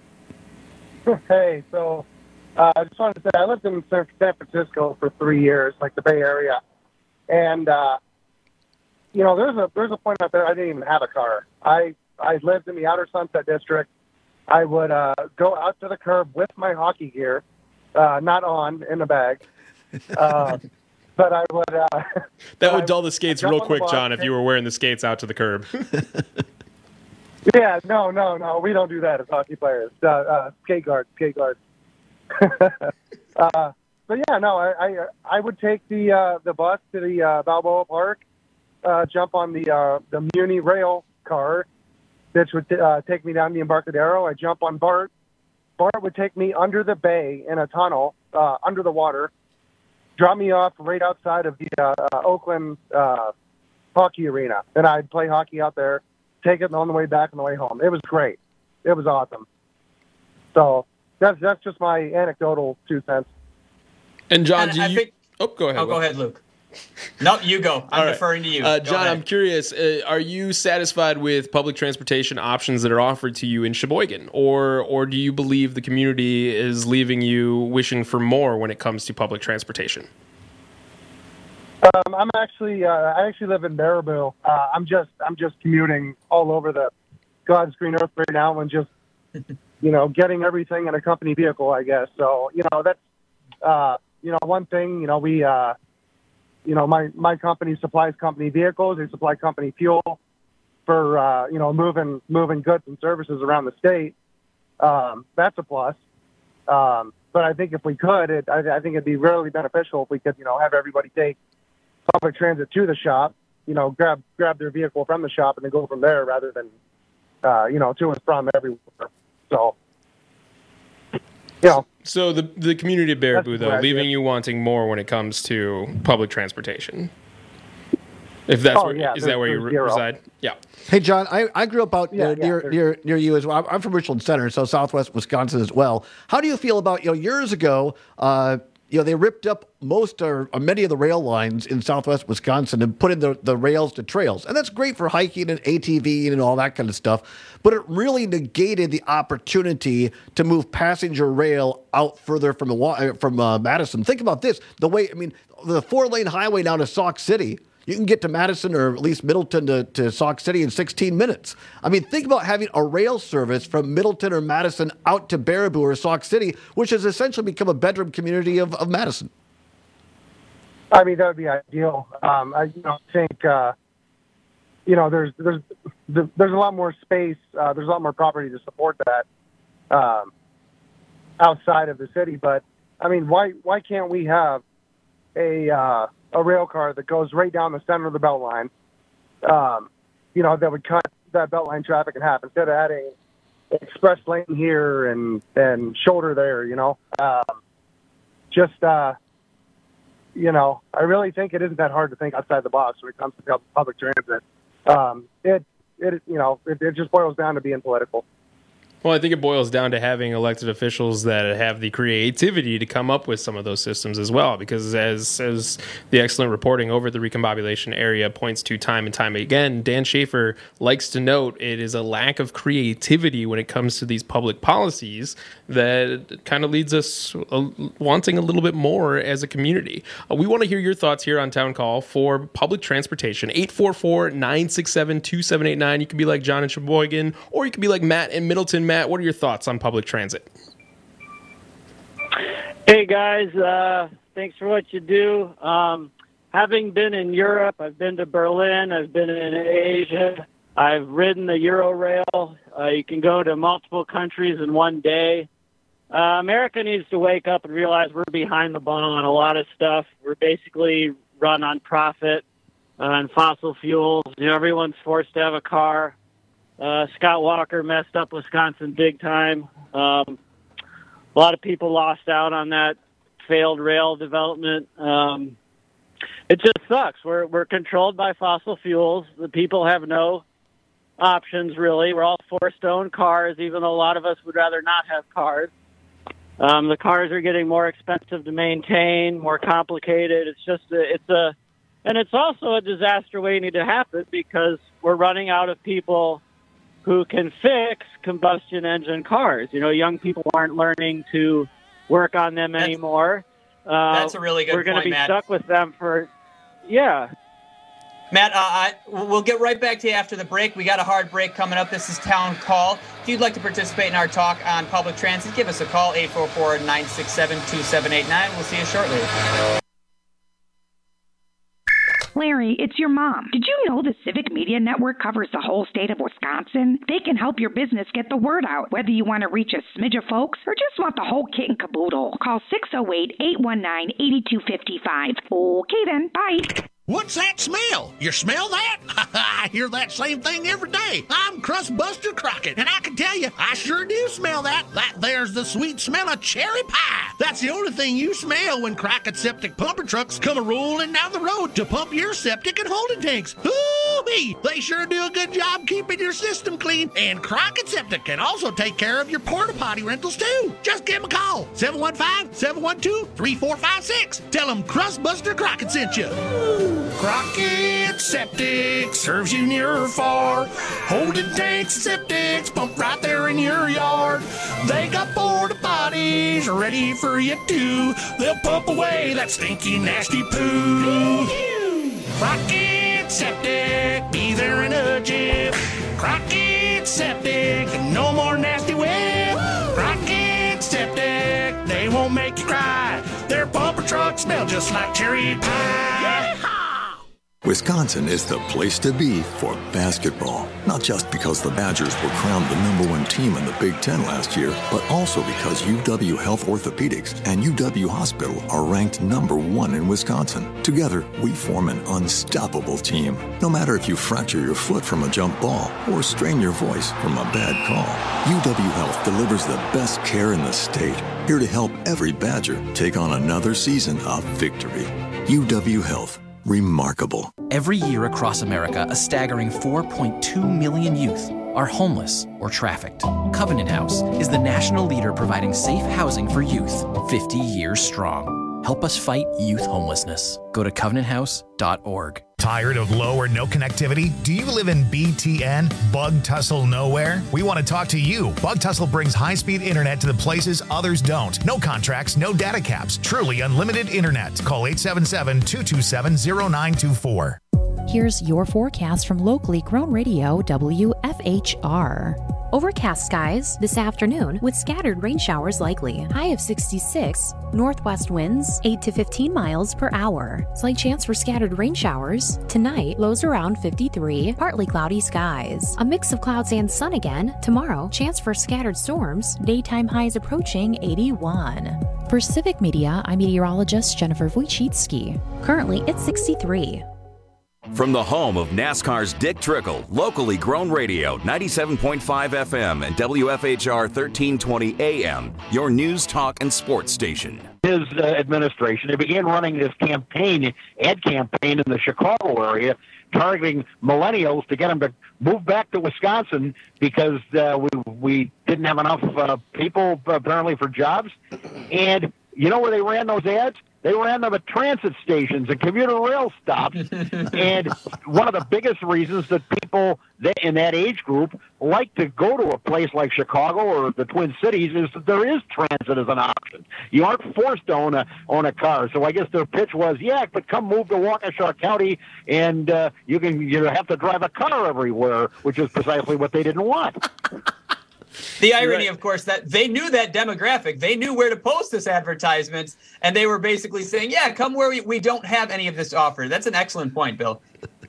Hey, so uh, I just wanted to say I lived in San Francisco for three years, like the Bay Area, and uh, you know, there's a there's a point out there I didn't even have a car. I I lived in the Outer Sunset District. I would uh, go out to the curb with my hockey gear, uh, not on in the bag, uh, but I would. Uh, that would dull the skates real quick, John, if and, you were wearing the skates out to the curb. Yeah, no, no, no. We don't do that as hockey players. Uh, uh, skate guards, skate guards. uh, but yeah, no, I, I, I would take the uh, the bus to the uh, Balboa Park, uh, jump on the uh, the Muni rail car, which would uh, take me down the Embarcadero. I jump on BART. BART would take me under the bay in a tunnel, uh, under the water, drop me off right outside of the uh, uh, Oakland uh, hockey arena, and I'd play hockey out there. Take it on the way back and the way home. It was great. It was awesome. So that's that's just my anecdotal two cents. And John, and do I you? Think, oh, go ahead. Oh, go ahead, Luke. No, you go. I'm All right. deferring to you. Uh, Go John, ahead. I'm curious, uh, are you satisfied with public transportation options that are offered to you in Sheboygan? Or or do you believe the community is leaving you wishing for more when it comes to public transportation? Um, I'm actually, uh, I actually live in Baraboo. Uh, I'm just, I'm just commuting all over the God's green earth right now, and just, you know, getting everything in a company vehicle, I guess. So, you know, that's, uh, you know, one thing. You know, we, uh, you know, my my company supplies company vehicles. They supply company fuel for, uh, you know, moving moving goods and services around the state. Um, that's a plus. Um, but I think if we could, it, I, I think it'd be really beneficial if we could, you know, have everybody take public transit to the shop, you know, grab grab their vehicle from the shop and then go from there rather than, uh, you know, to and from everywhere. So, you know. So the the community of Baraboo, though, right, leaving yeah. you wanting more when it comes to public transportation. If that's Oh, where, yeah, is that where you there's re- zero. reside? Yeah. Hey, John, I, I grew up out Yeah, uh, yeah, near, there's- near near you as well. I'm- I'm from Richland Center, so southwest Wisconsin as well. How do you feel about, you know, years ago, uh, you know, they ripped up most or, or many of the rail lines in southwest Wisconsin and put in the, the rails to trails. And that's great for hiking and A T V and all that kind of stuff. But it really negated the opportunity to move passenger rail out further from the wa- from uh, Madison. Think about this. The way, I mean, the four-lane highway down to Sauk City, you can get to Madison or at least Middleton to, to Sauk City in sixteen minutes. I mean, think about having a rail service from Middleton or Madison out to Baraboo or Sauk City, which has essentially become a bedroom community of, of Madison. I mean, that would be ideal. Um, I you know, think, uh, you know, there's there's there's a lot more space. Uh, there's a lot more property to support that um, outside of the city. But I mean, why why can't we have a uh, a rail car that goes right down the center of the belt line? Um, you know, that would cut that belt line traffic in half instead of adding express lane here and and shoulder there. You know, um, just. Uh, You know, I really think it isn't that hard to think outside the box when it comes to public transit. Um, it, it, you know, it, it just boils down to being political. Well, I think it boils down to having elected officials that have the creativity to come up with some of those systems as well. Because as as the excellent reporting over the recombobulation area points to time and time again, Dan Schaefer likes to note it is a lack of creativity when it comes to these public policies that kind of leads us uh, wanting a little bit more as a community. Uh, we want to hear your thoughts here on Town Call for public transportation. eight four four, nine six seven, two seven eight nine. You can be like John in Sheboygan, or you can be like Matt in Middleton. Matt, what are your thoughts on public transit? Hey, guys. Uh, thanks for what you do. Um, having been in Europe, I've been to Berlin, I've been in Asia, I've ridden the Eurorail. Uh, you can go to multiple countries in one day. Uh, America needs to wake up and realize we're behind the ball on a lot of stuff. We're basically run on profit uh, and fossil fuels. You know, everyone's forced to have a car. Uh, Scott Walker messed up Wisconsin big time. Um, a lot of people lost out on that failed rail development. Um, it just sucks. We're we're controlled by fossil fuels. The people have no options, really. We're all forced to own cars, even though a lot of us would rather not have cars. Um, the cars are getting more expensive to maintain, more complicated. It's just a, it's a, and it's also a disaster waiting to happen because we're running out of people who can fix combustion engine cars. You know, young people aren't learning to work on them anymore. Uh, that's a really good We're going to point, be Matt. stuck with them for, yeah. Matt, uh, I, we'll get right back to you after the break. We got a hard break coming up. This is Town Call. If you'd like to participate in our talk on public transit, give us a call, eight four four, nine six seven, two seven eight nine. We'll see you shortly. Larry, it's your mom. Did you know the Civic Media Network covers the whole state of Wisconsin? They can help your business get the word out, whether you want to reach a smidge of folks or just want the whole kit and caboodle. Call six oh eight, eight one nine, eight two five five. Okay then, bye. What's that smell? You smell that? I hear that same thing every day. I'm Crustbuster Crockett, and I can tell you, I sure do smell that. That there's the sweet smell of cherry pie. That's the only thing you smell when Crockett septic pumper trucks come a rolling down the road to pump your septic and holding tanks. Ooh, Woo-wee! They sure do a good job keeping your system clean. And Crockett Septic can also take care of your porta potty rentals too. Just give them a call. seven one five, seven one two, three four five six. Tell them Crustbuster Crockett sent you. Crockett Septic serves you near or far. Holding tanks and septics pump right there in your yard. They got porta potties ready for you too. They'll pump away that stinky, nasty poo. Crockett Septic, be there in a jiff. Crockett Septic, no more nasty whip. Crockett Septic, they won't make you cry. Their bumper trucks smell just like cherry pie. Wisconsin is the place to be for basketball. Not just because the Badgers were crowned the number one team in the Big Ten last year, but also because U W Health Orthopedics and U W Hospital are ranked number one in Wisconsin. Together, we form an unstoppable team. No matter if you fracture your foot from a jump ball or strain your voice from a bad call, U W Health delivers the best care in the state. Here to help every Badger take on another season of victory. U W Health. Remarkable. Every year across America, a staggering four point two million youth are homeless or trafficked. Covenant House is the national leader providing safe housing for youth, fifty years strong. Help us fight youth homelessness. Go to covenant house dot org. Tired of low or no connectivity? Do you live in B T N, Bug Tussle Nowhere? We want to talk to you. Bug Tussle brings high-speed internet to the places others don't. No contracts, no data caps. Truly unlimited internet. Call eight seven seven, two two seven, zero nine two four. Here's your forecast from locally grown radio W F H R. Overcast skies this afternoon with scattered rain showers likely. High of sixty-six. Northwest winds eight to fifteen miles per hour. Slight chance for scattered rain showers. Tonight, lows around fifty-three. Partly cloudy skies. A mix of clouds and sun again. Tomorrow, chance for scattered storms. Daytime highs approaching eighty-one. For Civic Media, I'm meteorologist Jennifer Wojcicki. Currently, it's sixty-three. From the home of NASCAR's Dick Trickle, locally grown radio, ninety-seven point five F M and W F H R thirteen twenty A M, your news, talk, and sports station. His uh, administration, they began running this campaign, ad campaign in the Chicago area, targeting millennials to get them to move back to Wisconsin because uh, we we didn't have enough uh, people apparently for jobs. And you know where they ran those ads? They ran them at transit stations and commuter rail stops. And one of the biggest reasons that people in that age group like to go to a place like Chicago or the Twin Cities is that there is transit as an option. You aren't forced to own a, own a car. So I guess their pitch was, yeah, but come move to Waukesha County and uh, you can you have to drive a car everywhere, which is precisely what they didn't want. The irony, of course, that they knew that demographic. They knew where to post this advertisement, and they were basically saying, yeah, come where we, we don't have any of this offer. That's an excellent point, Bill.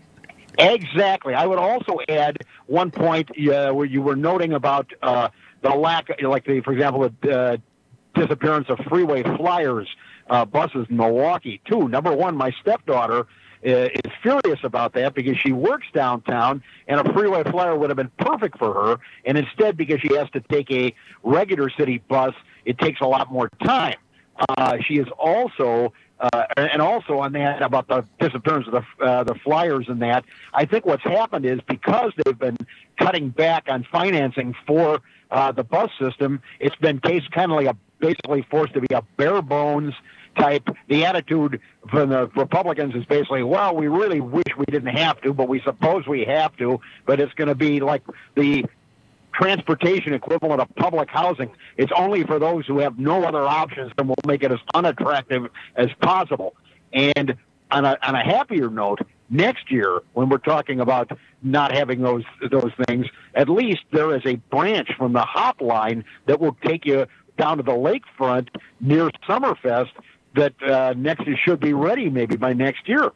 Exactly. I would also add one point uh, where you were noting about uh, the lack, like, the, for example, the uh, disappearance of freeway flyers uh, buses in Milwaukee, too. Number one, my stepdaughter Uh, is furious about that because she works downtown and a freeway flyer would have been perfect for her. And instead, because she has to take a regular city bus, it takes a lot more time. Uh, she is also, uh, and also on that about the disappearance of the, uh, the flyers and that, I think what's happened is because they've been cutting back on financing for uh, the bus system, it's been case kind of like a basically forced to be a bare bones type. The attitude from the Republicans is basically, well, we really wish we didn't have to, but we suppose we have to, but it's going to be like the transportation equivalent of public housing. It's only for those who have no other options, and we'll make it as unattractive as possible. And on a, on a happier note, next year, when we're talking about not having those those things, at least there is a branch from the Hop line that will take you down to the lakefront near Summerfest that uh, next should be ready maybe by next year.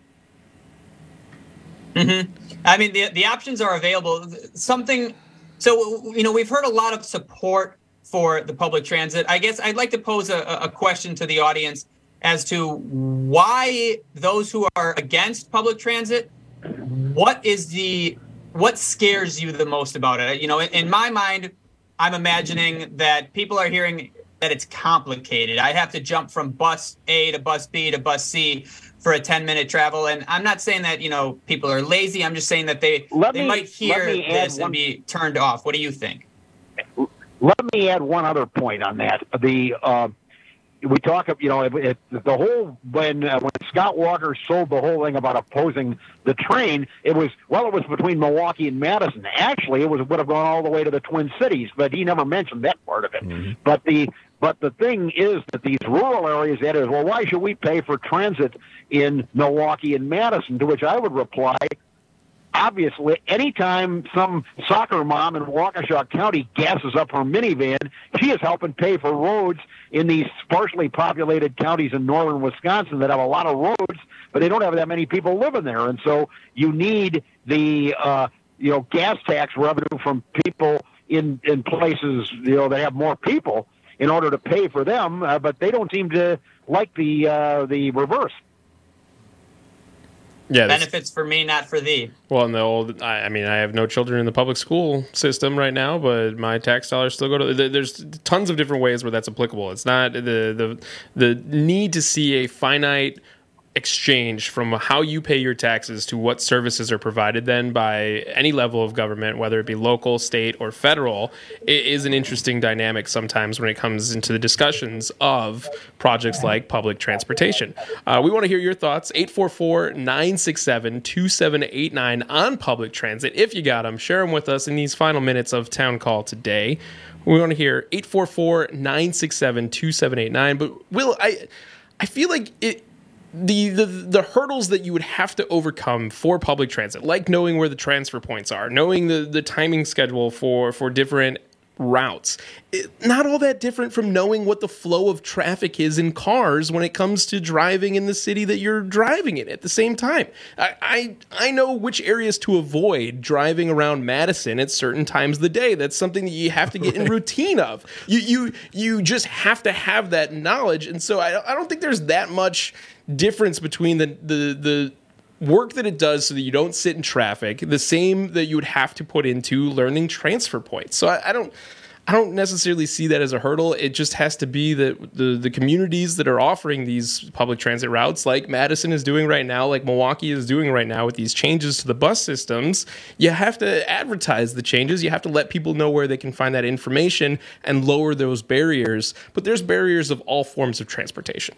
Mm-hmm. I mean, the the options are available. Something, so, you know, we've heard a lot of support for the public transit. I guess I'd like to pose a, a question to the audience as to why those who are against public transit, what is the, what scares you the most about it? You know, in, in my mind, I'm imagining that people are hearing that it's complicated. I have to jump from bus A to bus B to bus C for a ten minute travel. And I'm not saying that, you know, people are lazy. I'm just saying that they, Let they me- might hear let me add this one- and be turned off. What do you think? Let me add one other point on that. The uh, we talk of, you know, it, it, the whole when uh, when Scott Walker sold the whole thing about opposing the train, it was well, it was between Milwaukee and Madison. Actually, it was would have gone all the way to the Twin Cities, but he never mentioned that part of it. Mm-hmm. But the but the thing is that these rural areas, that is, well, why should we pay for transit in Milwaukee and Madison? To which I would reply, obviously, anytime some soccer mom in Waukesha County gasses up her minivan, she is helping pay for roads in these sparsely populated counties in northern Wisconsin that have a lot of roads, but they don't have that many people living there. And so you need the uh, you know gas tax revenue from people in in places you know that have more people in order to pay for them, uh, but they don't seem to like the uh, the reverse. Yeah, that's- Benefits for me, not for thee. Well, in the old, I, I mean, I have no children in the public school system right now, but my tax dollars still go to. there- There's tons of different ways where that's applicable. It's not the the the need to see a finite exchange from how you pay your taxes to what services are provided then by any level of government, whether it be local, state, or federal, it is an interesting dynamic sometimes when it comes into the discussions of projects like public transportation. Uh, we want to hear your thoughts. eight four four, nine six seven, two seven eight nine on public transit. If you got them, share them with us in these final minutes of Town Call today. We want to hear eight four four, nine six seven, two seven eight nine. But Will, I I feel like it The, the the hurdles that you would have to overcome for public transit, like knowing where the transfer points are, knowing the, the timing schedule for, for different routes, it, not all that different from knowing what the flow of traffic is in cars when it comes to driving in the city that you're driving in at the same time. I, I, I know which areas to avoid driving around Madison at certain times of the day. That's something that you have to get in routine of. You, you, you just have to have that knowledge. And so I, I don't think there's that much difference between the, the the work that it does so that you don't sit in traffic, the same that you would have to put into learning transfer points. So I, I don't I don't necessarily see that as a hurdle. It just has to be that the the communities that are offering these public transit routes, like Madison is doing right now, like Milwaukee is doing right now with these changes to the bus systems, you have to advertise the changes. You have to let people know where they can find that information and lower those barriers. But there's barriers of all forms of transportation.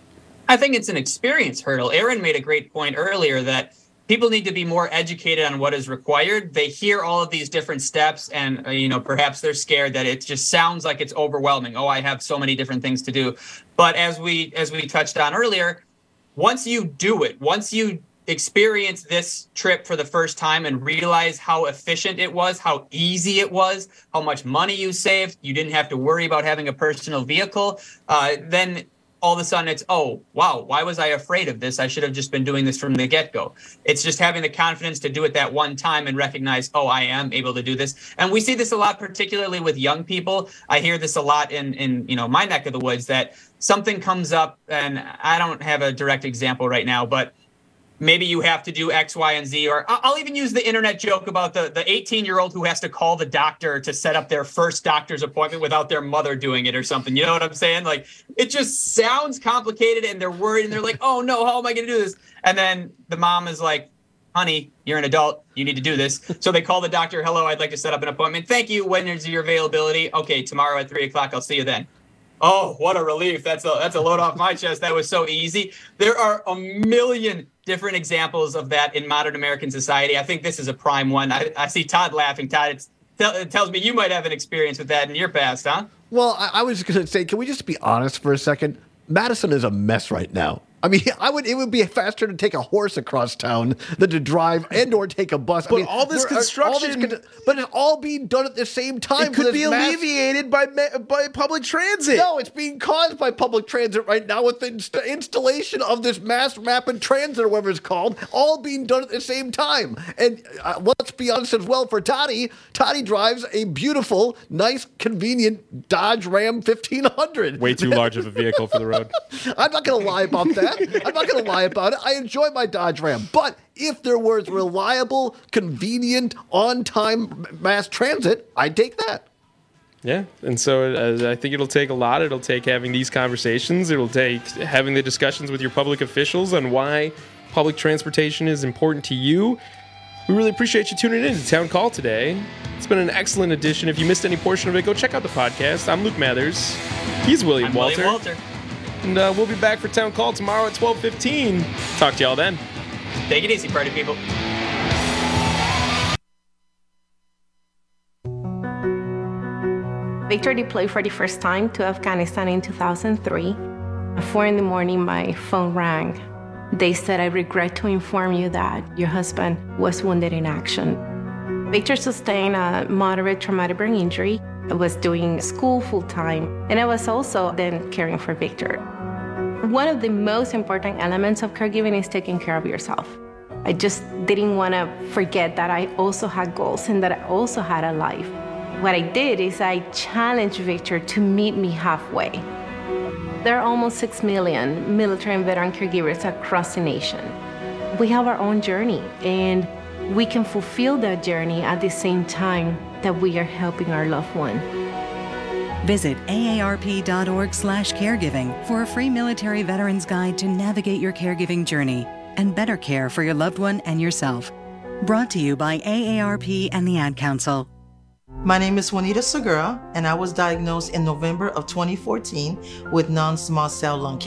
I think it's an experience hurdle. Aaron made a great point earlier that people need to be more educated on what is required. They hear all of these different steps and, uh, you know, perhaps they're scared that it just sounds like it's overwhelming. Oh, I have so many different things to do. But as we as we touched on earlier, once you do it, once you experience this trip for the first time and realize how efficient it was, how easy it was, how much money you saved, you didn't have to worry about having a personal vehicle, uh, then all of a sudden it's, oh, wow, why was I afraid of this? I should have just been doing this from the get-go. It's just having the confidence to do it that one time and recognize, oh, I am able to do this. And we see this a lot, particularly with young people. I hear this a lot in, in you know, my neck of the woods, that something comes up, and I don't have a direct example right now, but maybe you have to do X, Y, and Z, or I'll even use the internet joke about the the eighteen-year-old who has to call the doctor to set up their first doctor's appointment without their mother doing it or something. You know what I'm saying? Like, it just sounds complicated, and they're worried, and they're like, oh, no, how am I going to do this? And then the mom is like, honey, you're an adult. You need to do this. So they call the doctor. Hello, I'd like to set up an appointment. Thank you. When is your availability? Okay, tomorrow at three o'clock. I'll see you then. Oh, what a relief. That's a that's a load off my chest. That was so easy. There are a million different examples of that in modern American society. I think this is a prime one. I, I see Todd laughing. Todd, it's, it tells me you might have an experience with that in your past, huh? Well, I, I was just going to say, can we just be honest for a second? Madison is a mess right now. I mean, I would. It would be faster to take a horse across town than to drive and or take a bus. But I mean, all this there are- construction, all this con- but it's all being done at the same time. it for could this be mass- alleviated by ma- by public transit. No, it's being caused by public transit right now with the inst- installation of this mass rapid transit or whatever it's called, all being done at the same time. And uh, let's be honest as well, for Toddy, Toddy drives a beautiful, nice, convenient Dodge Ram fifteen hundred. Way too large of a vehicle for the road. I'm not going to lie about that. I'm not going to lie about it. I enjoy my Dodge Ram. But if there was reliable, convenient, on-time mass transit, I'd take that. Yeah, and so uh, I think it'll take a lot. It'll take having these conversations. It'll take having the discussions with your public officials on why public transportation is important to you. We really appreciate you tuning in to Town Call today. It's been an excellent edition. If you missed any portion of it, go check out the podcast. I'm Luke Mathers. He's William I'm Walter. William Walter. And uh, we'll be back for Town Call tomorrow at twelve fifteen. Talk to y'all then. Take it easy, party people. Victor deployed for the first time to Afghanistan in two thousand three. At four in the morning, my phone rang. They said, I regret to inform you that your husband was wounded in action. Victor sustained a moderate traumatic brain injury. I was doing school full-time, and I was also then caring for Victor. One of the most important elements of caregiving is taking care of yourself. I just didn't want to forget that I also had goals and that I also had a life. What I did is I challenged Victor to meet me halfway. There are almost six million military and veteran caregivers across the nation. We have our own journey, and we can fulfill that journey at the same time that we are helping our loved one. Visit A A R P dot org slash caregiving for a free military veterans guide to navigate your caregiving journey and better care for your loved one and yourself. Brought to you by A A R P and the Ad Council. My name is Juanita Segura, and I was diagnosed in November of twenty fourteen with non-small cell lung cancer.